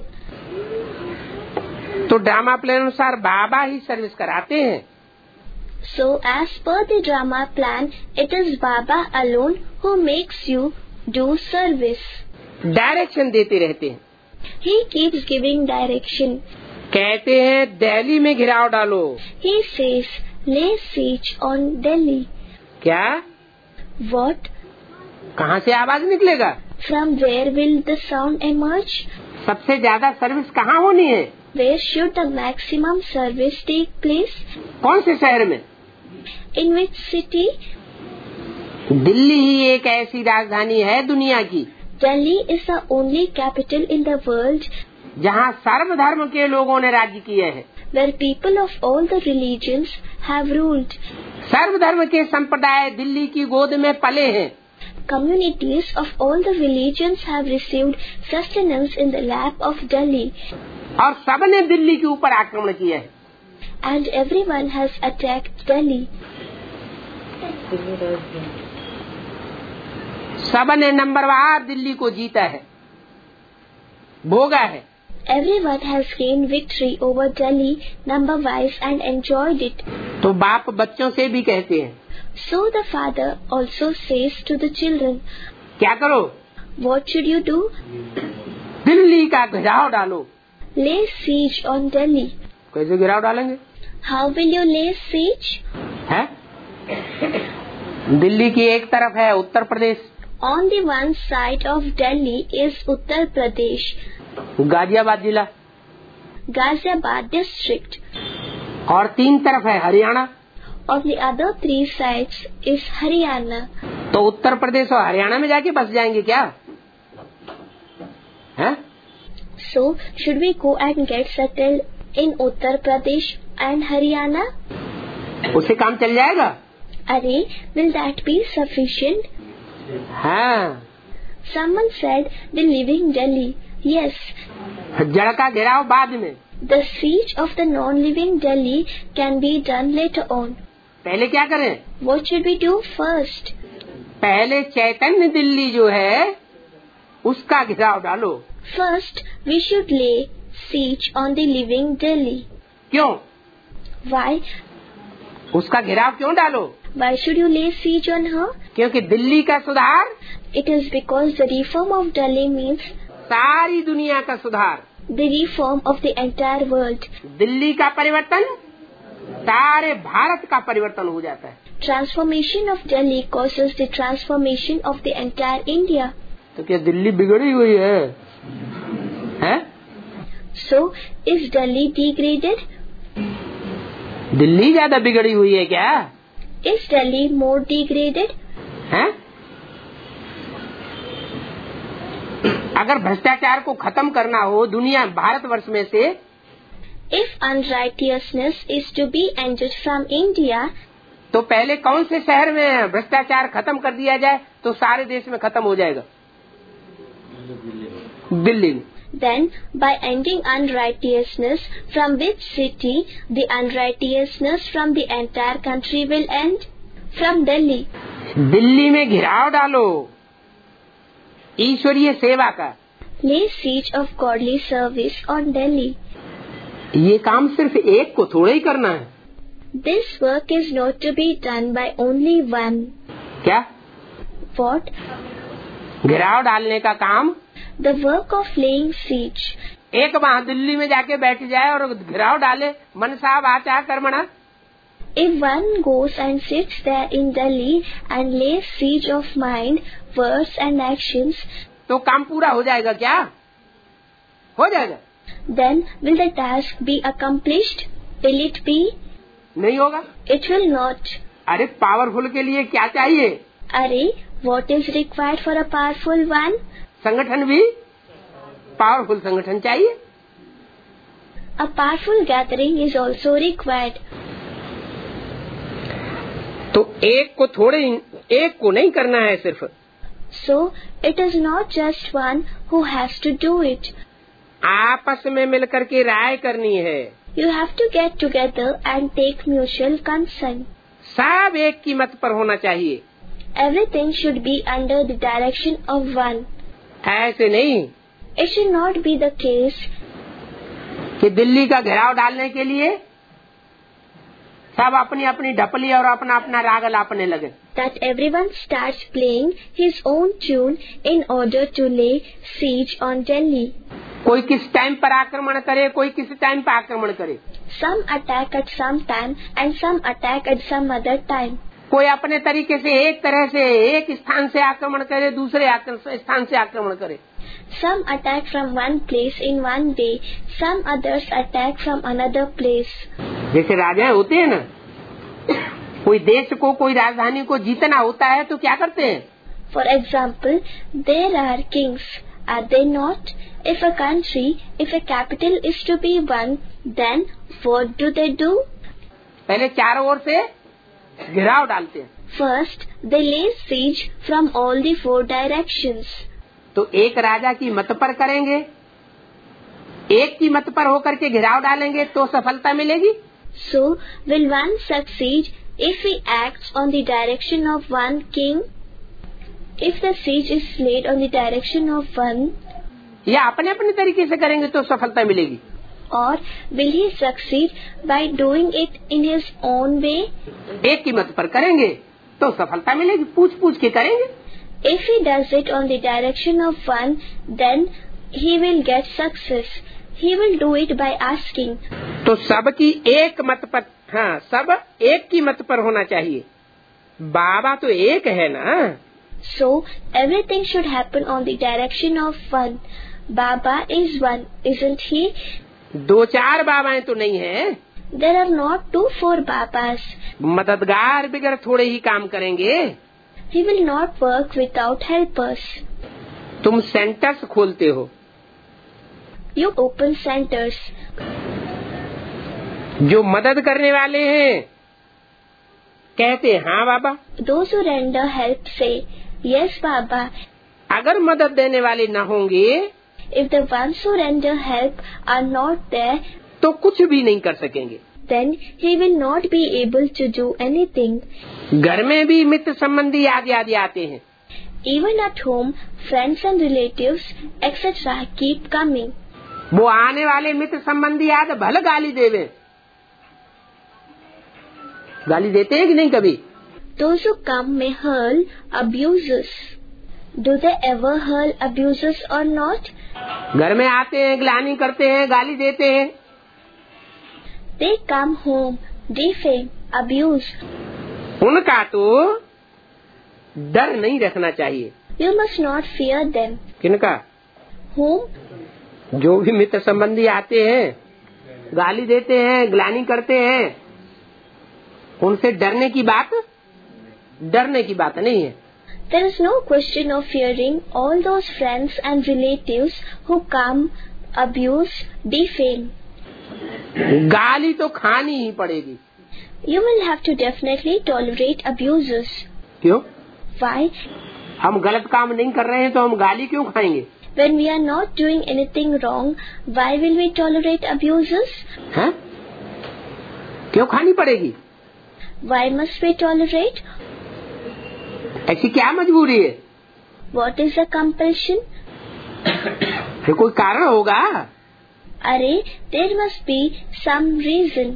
तो ड्रामा प्ले अनुसार बाबा ही सर्विस कराते हैं। So, as per the drama plan, it is Baba alone who makes you do service. Direction देते रहते हैं। He keeps giving direction. कहते हैं दिल्ली में घिराव डालो। He says, lay siege on Delhi. क्या? What? कहाँ से आवाज निकलेगा? From where will the sound emerge? सबसे ज्यादा सर्विस कहाँ होनी है? Where should the maximum service take place? कौन से शहर में? In which city? दिल्ली ही एक ऐसी राजधानी है दुनिया की Delhi is the only capital in the world जहाँ सर्वधर्म के लोगों ने राज्य किए हैं। where people of all the religions have ruled. सर्वधर्म के संप्रदाय दिल्ली की गोद में पले हैं। Communities of all the religions have received sustenance in the lap of Delhi, और सबने दिल्ली के ऊपर आक्रमण किया है। and everyone has attacked Delhi. सबने नंबरवार दिल्ली को जीता है, भोगा है। Everyone has gained victory over Delhi number wise and enjoyed it. तो बाप बच्चों से भी कहते हैं, So the father also says to the children, क्या करो? what should you do? Delhi का घिराव डालो। Lay siege on Delhi. कैसे घिराव डालेंगे? How will you lay siege? है? दिल्ली की एक तरफ है Uttar Pradesh, On the one side of Delhi is Uttar Pradesh, Ghaziabad जिला, Ghaziabad district. और तीन तरफ है Haryana. On the other three sides is Haryana. तो उत्तर प्रदेश और हरियाणा में जाके बस जाएंगे क्या? है? So, should we go and get settled in Uttar Pradesh and Haryana? उससे काम चल जाएगा? Arey, will that be sufficient? हाँ। Someone said, the leaving Delhi. Yes, जड़ का घेराव बाद में। the siege of the non-living Delhi can be done later on. पहले क्या करें? What should we do first? पहले चैतन्य दिल्ली जो है उसका घेराव डालो। First, we should lay siege on the living Delhi. क्यों? Why? उसका घेराव क्यों डालो? Why should you lay siege on her? क्योंकि दिल्ली का सुधार It is because the reform of Delhi means सारी दुनिया का सुधार, the reform of the entire world. Delhi का परिवर्तन सारे भारत का परिवर्तन हो जाता है। Transformation of Delhi causes the transformation of the entire India. तो क्या दिल्ली बिगड़ी हुई है? हैं? So, is Delhi degraded? Delhi ज्यादा बिगड़ी हुई है क्या? Is Delhi more degraded? हैं? अगर भ्रष्टाचार को खत्म करना हो दुनिया भारतवर्ष में से, If unrighteousness is to be ended from India, तो पहले कौन से शहर में भ्रष्टाचार खत्म कर दिया जाए तो सारे देश में खत्म हो जाएगा? दिल्ली में। then by ending unrighteousness, from which city the unrighteousness from the entire country will end? From Delhi. Delhi में घिराव डालो ईश्वरीय सेवा का। Lay siege of godly service on Delhi. ये काम सिर्फ एक को थोड़ा ही करना है। This work is not to be done by only one. क्या? What? घिराव डालने का काम The work of laying siege. एक वहाँ दिल्ली में जाके बैठ जाए और घिराव डाले मनसा वाचा कर्मणा। If one goes and sits there in Delhi and lays siege of mind, words and actions, तो काम पूरा हो जाएगा क्या? हो जाएगा। then will the task be accomplished? Will it be? नहीं होगा। It will not. अरे पावरफुल के लिए क्या चाहिए? अरे what is required for a powerful one? संगठन भी पावरफुल संगठन चाहिए। A powerful gathering is also required. तो एक को थोड़े एक को नहीं करना है सिर्फ। So it is not just one who has to do it. आपस में मिलकर के राय करनी है। You have to get together and take mutual consent. सब एक की मत पर होना चाहिए। Everything should be under the direction of one. ऐसे नहीं It should not be the case कि दिल्ली का घेराव डालने के लिए सब अपनी अपनी ढपली और अपना अपना राग लापने लगे। that everyone starts playing his own tune in order to lay siege on Delhi. कोई किस टाइम पर आक्रमण करे, कोई किस टाइम पर आक्रमण करे। Some attack at some time and some attack at some other time. कोई अपने तरीके से एक तरह से एक स्थान से आक्रमण करे, दूसरे स्थान से आक्रमण करे। Some attack from one place in one way, some others attack from another place. जैसे राजा होते हैं ना, कोई देश को कोई राजधानी को जीतना होता है तो क्या करते हैं? For example, there are kings, are they not? If a country, if a capital is to be won, then what do they do? पहले चारों ओर से घेराव डालते हैं। First, they lay siege from all the four directions. तो एक राजा की मत पर करेंगे, एक की मत पर होकर के घेराव डालेंगे तो सफलता मिलेगी। So, will one succeed if he acts on the direction of one king? If the siege is laid on the direction of one, या अपने अपने तरीके से करेंगे तो सफलता मिलेगी। or will he succeed by doing it in his own way? एक की मत पर करेंगे तो सफलता मिलेगी, पूछ पूछ के करेंगे। If he does it on the direction of one, then he will get success. He will do it by asking. तो सबकी एक मत पर, हाँ, सब एक की मत पर होना चाहिए। बाबा तो एक है ना। So everything should happen on the direction of one. Baba is one, isn't he? दो चार बाबाएं तो नहीं है। There are not two, four Babas. मददगार बिगर थोड़े ही काम करेंगे। He will not work without helpers. तुम सेंटर्स खोलते हो, You open centers. जो मदद करने वाले हैं कहते हाँ बाबा। Those who render help say, Yes, Baba. अगर मदद देने वाले न होंगे If the ones who render help are not there, तो कुछ भी नहीं कर सकेंगे। then he will not be able to do anything. घर में भी मित्र संबंधी आदि आदि आते हैं। Even at home, friends and relatives, et cetera keep coming. वो आने वाले मित्र संबंधी आदि भले गाली देवे, गाली देते हैं कि नहीं कभी? Those who come may hurl abuses. Do they ever hurl abuses or not? घर में आते हैं, ग्लानि करते हैं, गाली देते हैं। They come home, defame, abuse. उनका तो डर नहीं रखना चाहिए। You must not fear them. किनका? Whom? जो भी मित्र संबंधी आते हैं, गाली देते हैं, ग्लानि करते हैं, उनसे डरने की बात डरने की बात नहीं है। There is no question of fearing all those friends and relatives who come, abuse, defame. गाली तो खानी ही पड़ेगी। You will have to definitely tolerate abuses. क्यों? Why? हम गलत काम नहीं कर रहे हैं तो हम गाली क्यों खाएंगे? When we are not doing anything wrong, why will we tolerate abuses? हैं? क्यों खानी पड़ेगी? Why must we tolerate? ऐसी क्या मजबूरी है? What is the compulsion? फिर कोई कारण होगा। अरे, there must be some reason.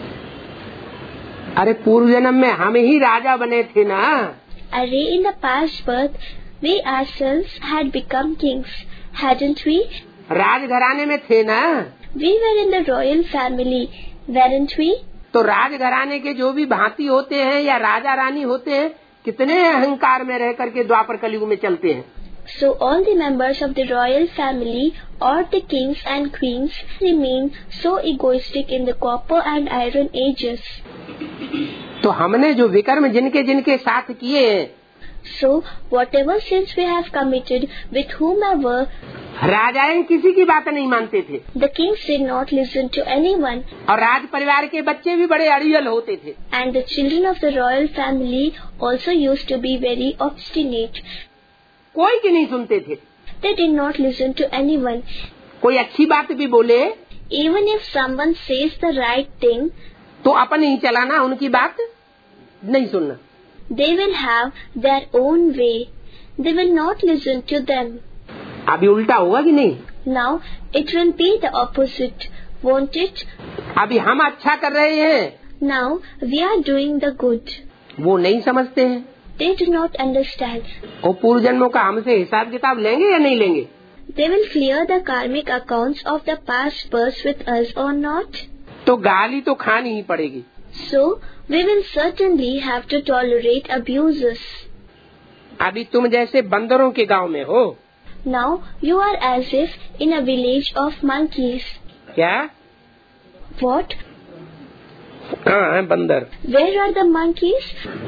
अरे पूर्व जन्म में हम ही राजा बने थे ना। अरे, in the past birth, we ourselves had become kings, hadn't we? राजघराने में थे ना। We were in the royal family, weren't we? तो राजघराने के जो भी भांति होते हैं या राजा रानी होते हैं, कितने अहंकार में रह करके द्वापर कलयुग में चलते हैं। So all the members of the royal family or the kings and queens remain so egoistic in the copper and iron ages. तो हमने जो विकर्म जिनके जिनके साथ किए हैं, So whatever sins we have committed with whomever, राजाएं किसी की बात नहीं मानते थे, the kings did not listen to anyone, और राज परिवार के बच्चे भी बड़े अड़ियल होते थे. and the children of the royal family also used to be very obstinate. कोई की नहीं सुनते थे. They did not listen to anyone. कोई अच्छी बात भी बोले Even if someone says the right thing, तो अपन ही चलाना, उनकी बात नहीं सुनना. they will have their own way. They will not listen to them. अभी उल्टा होगा कि नहीं? Now it will be the opposite, won't it? अभी हम अच्छा कर रहे हैं, Now we are doing the good. वो नहीं समझते हैं. They do not understand. वो पूर्व जन्मों का हमसे हिसाब किताब लेंगे या नहीं लेंगे? They will clear the karmic accounts of the past births with us or not. तो गाली तो खानी ही पड़ेगी. So we will certainly have to tolerate abuses. अभी तुम जैसे बंदरों के गांव में हो. Now you are as if in a village of monkeys. क्या? What? हाँ है बंदर. Where are the monkeys?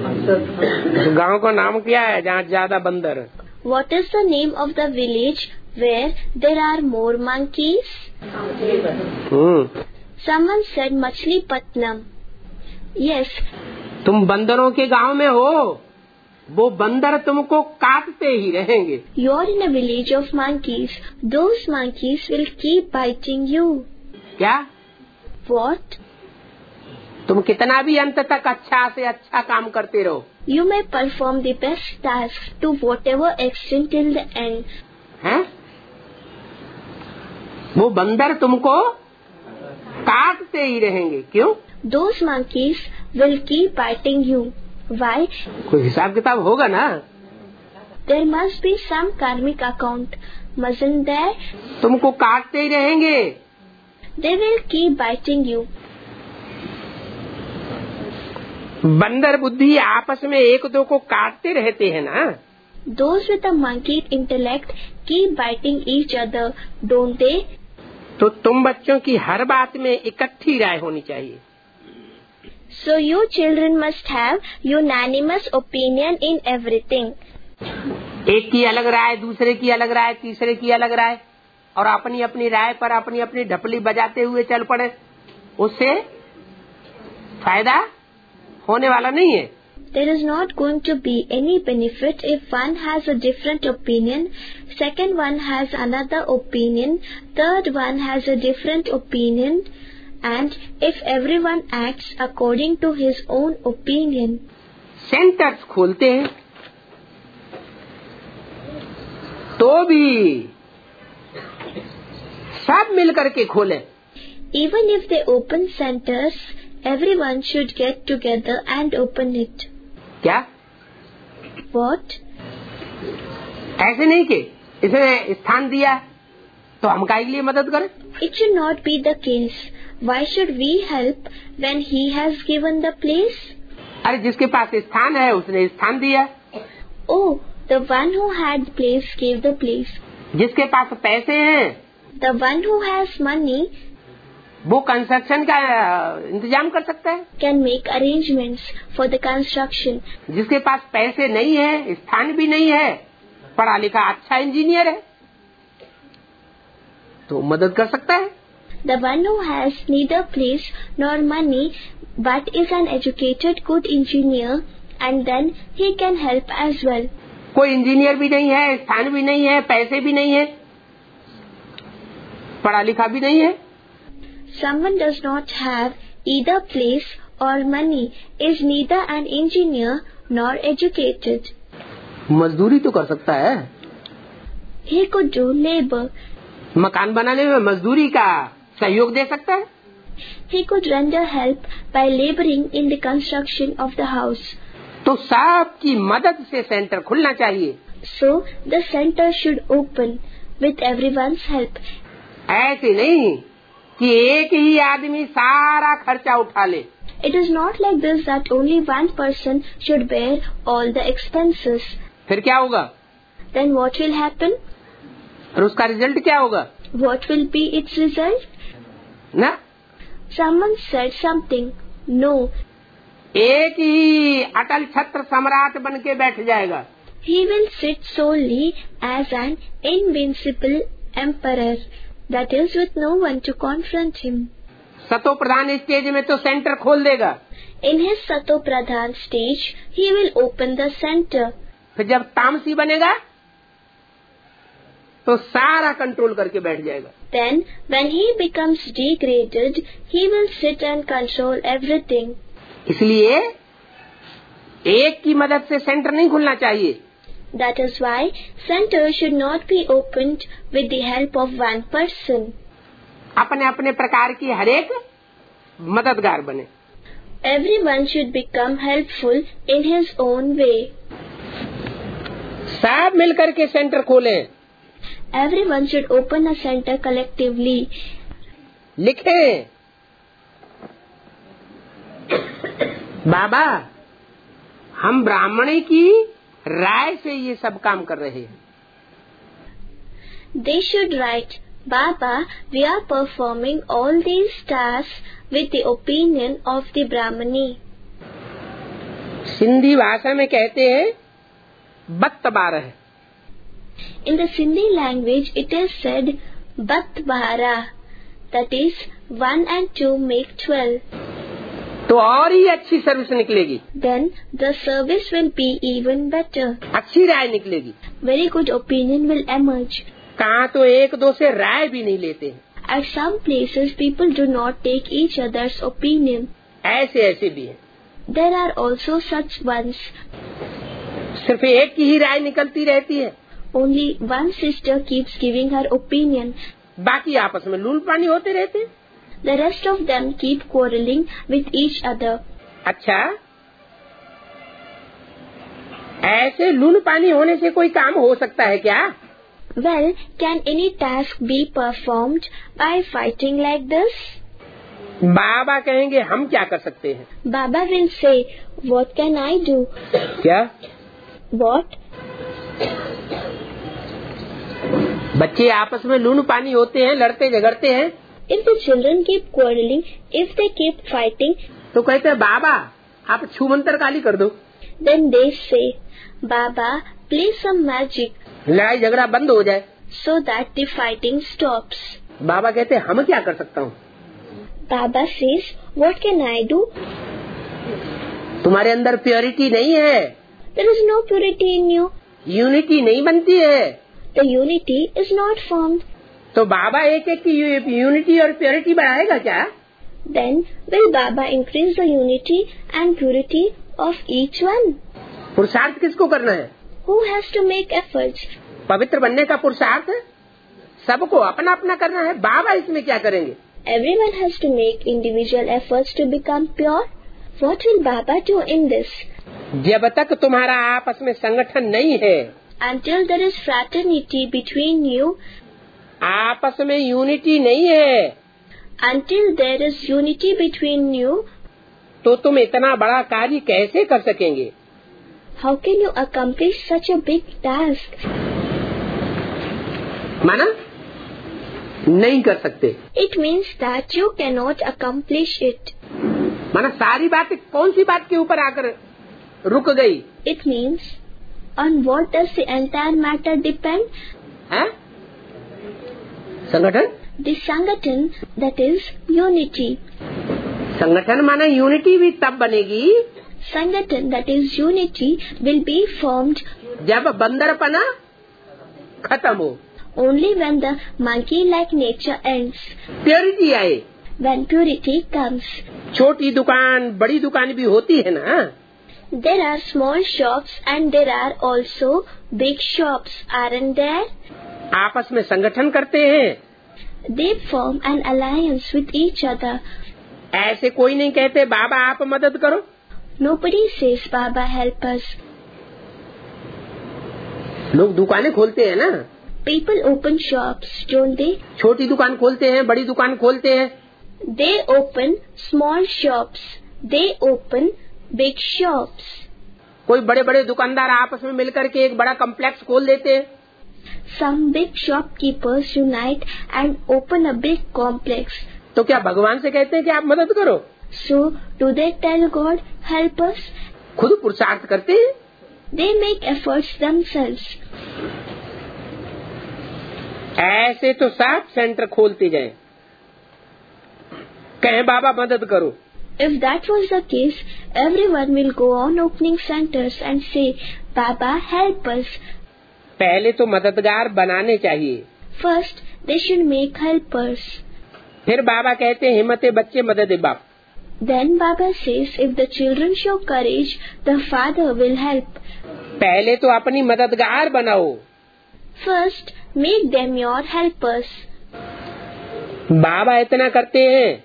गांव का नाम क्या है जहाँ ज्यादा बंदर है? What is the name of the village where there are more monkeys? Hmm. Someone said Machilipatnam. Yes, तुम बंदरों के गांव में हो, वो बंदर तुमको काटते ही रहेंगे. you are in a village of monkeys. Those monkeys will keep biting you. क्या? What? तुम कितना भी अंत तक अच्छा से अच्छा काम करते रहो, You may perform the best task to whatever extent till the end. हैं? वो बंदर तुमको काटते ही रहेंगे. क्यों? Those monkeys will keep biting you. Why? कोई हिसाब किताब होगा ना. There must be some karmic account, mustn't there? तुमको काटते ही रहेंगे. They will keep biting you. बंदर बुद्धि आपस में एक दो को काटते रहते हैं ना. Those with a monkey intellect keep biting each other, don't they? तो तुम बच्चों की हर बात में इकट्ठी राय होनी चाहिए. So you children must have unanimous opinion in everything. एक की अलग राय, दूसरे की अलग राय, तीसरे की अलग राय, और अपनी अपनी राय पर अपनी अपनी ढपली बजाते हुए चल पड़े. उससे फायदा होने वाला नहीं है. There is not going to be any benefit if one has a different opinion, second one has another opinion, third one has a different opinion, and if everyone acts according to his own opinion. Centres खोलते हैं तो भी सब मिलकर के खोलें. Even if they open centers, everyone should get together and open it. क्या? What? ऐसे नहीं कि इसने स्थान दिया तो हम काहे के लिए मदद करें? It should not be the case. Why should we help when he has given the place? अरे जिसके पास स्थान है उसने स्थान दिया. Oh, the one who had the place gave the place. जिसके पास पैसे हैं The one who has money वो कंस्ट्रक्शन का इंतजाम कर सकता है. can make arrangements for the construction. जिसके पास पैसे नहीं है, स्थान भी नहीं है, पढ़ा लिखा अच्छा इंजीनियर है, तो मदद कर सकता है. The one who has neither place nor money but is an educated good engineer, and then he can help as well. कोई इंजीनियर भी नहीं है, स्थान भी नहीं है, पैसे भी नहीं है, पढ़ा लिखा भी नहीं है. Someone does not have either place or money, is neither an engineer nor educated. मजदूरी तो कर सकता है. He could do labor. मकान बनाने में मजदूरी का सहयोग दे सकता है. He could render help by laboring in the construction of the house. तो सबकी मदद से सेंटर खुलना चाहिए. So the center should open with everyone's help. ऐसे नहीं कि एक ही आदमी सारा खर्चा उठा ले. It is not like this that only one person should bear all the expenses. फिर क्या होगा? then what will happen? और उसका रिजल्ट क्या होगा? What will be its result? ना, Someone said something. No. एक ही अटल छत्र सम्राट बन के बैठ जाएगा. He will sit solely as an invincible emperor, that is, with no one to confront him. सतो प्रधान स्टेज में तो सेंटर खोल देगा. In his Sato Pradhan stage, he will open the center. फिर जब तामसी बनेगा तो सारा कंट्रोल करके बैठ जाएगा. Then, when he becomes degraded, he will sit and control everything. इसलिए एक की मदद से सेंटर नहीं खुलना चाहिए. That is why center should not be opened with the help of one person. अपने अपने प्रकार की हरेक मददगार बने. Everyone should become helpful in his own way. सब मिलकर के सेंटर खोलें. Everyone should open a center collectively. लिखें, बाबा हम ब्राह्मणी की राय से ये सब काम कर रहे हैं. They should write, Baba, we are performing all these tasks with the opinion of the Brahmani. Sindhi भाषा में कहते हैं बत्त बारह. In the Sindhi language, it is said, Bat Bahara, that is, one and two make twelve. तो और ही अच्छी service निकलेगी. Then the service will be even better. अच्छी राय निकलेगी. Very good opinion will emerge. कहाँ तो एक दो से राय भी नहीं लेते हैं. At some places, people do not take each other's opinion. ऐसे ऐसे भी हैं. There are also such ones. सिर्फ एक की ही राय निकलती रहती है. Only one sister keeps giving her opinion. बाकी आपस में लूल पानी होते रहते हैं. The rest of them keep quarreling with each other. अच्छा, ऐसे लूल पानी होने से कोई काम हो सकता है क्या? Well, can any task be performed by fighting like this? बाबा कहेंगे हम क्या कर सकते हैं? Baba will say, what can I do? क्या? What? बच्चे आपस में लून पानी होते हैं, लड़ते झगड़ते हैं. If the children keep quarreling, if they keep fighting, तो कहते हैं बाबा आप छूमंतर काली कर दो. then they say, Baba, play some magic, लड़ाई झगड़ा बंद हो जाए. so that the fighting stops. बाबा कहते हैं हम क्या कर सकता हूँ? Baba says, what can I do? तुम्हारे अंदर प्योरिटी नहीं है. There is no purity in you. Unity नहीं बनती है. The unity is not formed. तो बाबा एक एक की यूनिटी और प्योरिटी बढ़ाएगा क्या? Then will Baba increase the unity and purity of each one? पुरुषार्थ किसको करना है? Who has to make efforts? पवित्र बनने का पुरुषार्थ सबको अपना अपना करना है. बाबा इसमें क्या करेंगे? Everyone has to make individual efforts to become pure. What will Baba do in this? जब तक तुम्हारा आपस में संगठन नहीं है, Until there is fraternity between you, आपस में यूनिटी नहीं है, until there is unity between you, तो तुम इतना बड़ा कार्य कैसे कर सकेंगे? how can you accomplish such a big task? माना नहीं कर सकते. It means that you cannot accomplish it. माना सारी बातें कौन सी बात के ऊपर आकर रुक गई? It means, on what does the entire matter depend? है? संगठन. The Sangathan, that is unity. संगठन माना यूनिटी भी तब बनेगी Sangathan, that is unity, will be formed जब बंदरपना खत्म हो, only when the monkey-like nature ends, purity आए. when purity comes. छोटी दुकान बड़ी दुकान भी होती है ना. There are small shops and there are also big shops, aren't there? आपस में संगठन करते हैं. They form an alliance with each other. ऐसे कोई नहीं कहते बाबा आप मदद करो. Nobody says, Baba, help us. लोग दुकानें खोलते हैं ना. People open shops, don't they? छोटी दुकान खोलते हैं, बड़ी दुकान खोलते हैं. They open small shops. They open big shops. कोई बड़े बड़े दुकानदार आपस में मिलकर के एक बड़ा कॉम्प्लेक्स खोल देते हैं। Some big shopkeepers unite and open a big complex. तो क्या भगवान से कहते हैं कि आप मदद करो? So, do they tell God, help us? खुद पुरुषार्थ करते हैं। They make efforts themselves. ऐसे तो सब सेंटर खोलते जाएं, कहें बाबा मदद करो। If that was the case, everyone will go on opening centers and say, Baba, help us. पहले तो मददगार बनाने चाहिए। First, they should make helpers. फिर बाबा कहते हैं हिम्मते बच्चे मदद दे बाप। Then Baba says, if the children show courage, the father will help. पहले तो अपनी मददगार बनाओ। First, make them your helpers. बाबा इतना करते हैं,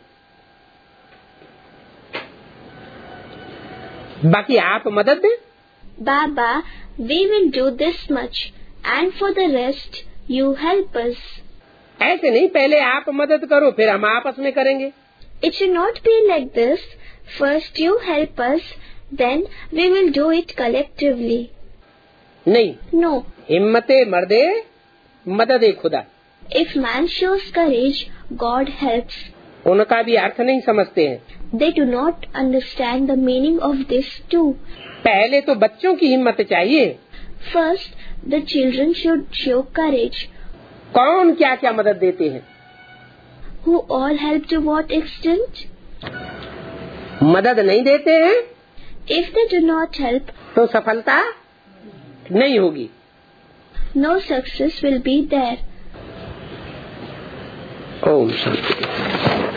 बाकी आप मदद दें। Baba, we will do this much, and for the rest, you help us. ऐसे नहीं, पहले आप मदद करो फिर हम आपस में करेंगे। It should not be like this. First you help us, then we will do it collectively. नहीं, No. हिम्मते मर्दे मदद ए खुदा। If man shows courage, God helps. उनका भी अर्थ नहीं समझते हैं। They do not understand the meaning of this too. पहले तो बच्चों की हिम्मत चाहिए। First, the children should show courage. कौन क्या क्या मदद देते हैं? Who all help to what extent? मदद नहीं देते हैं If they do not help, तो सफलता नहीं होगी। no success will be there. Om Shanti.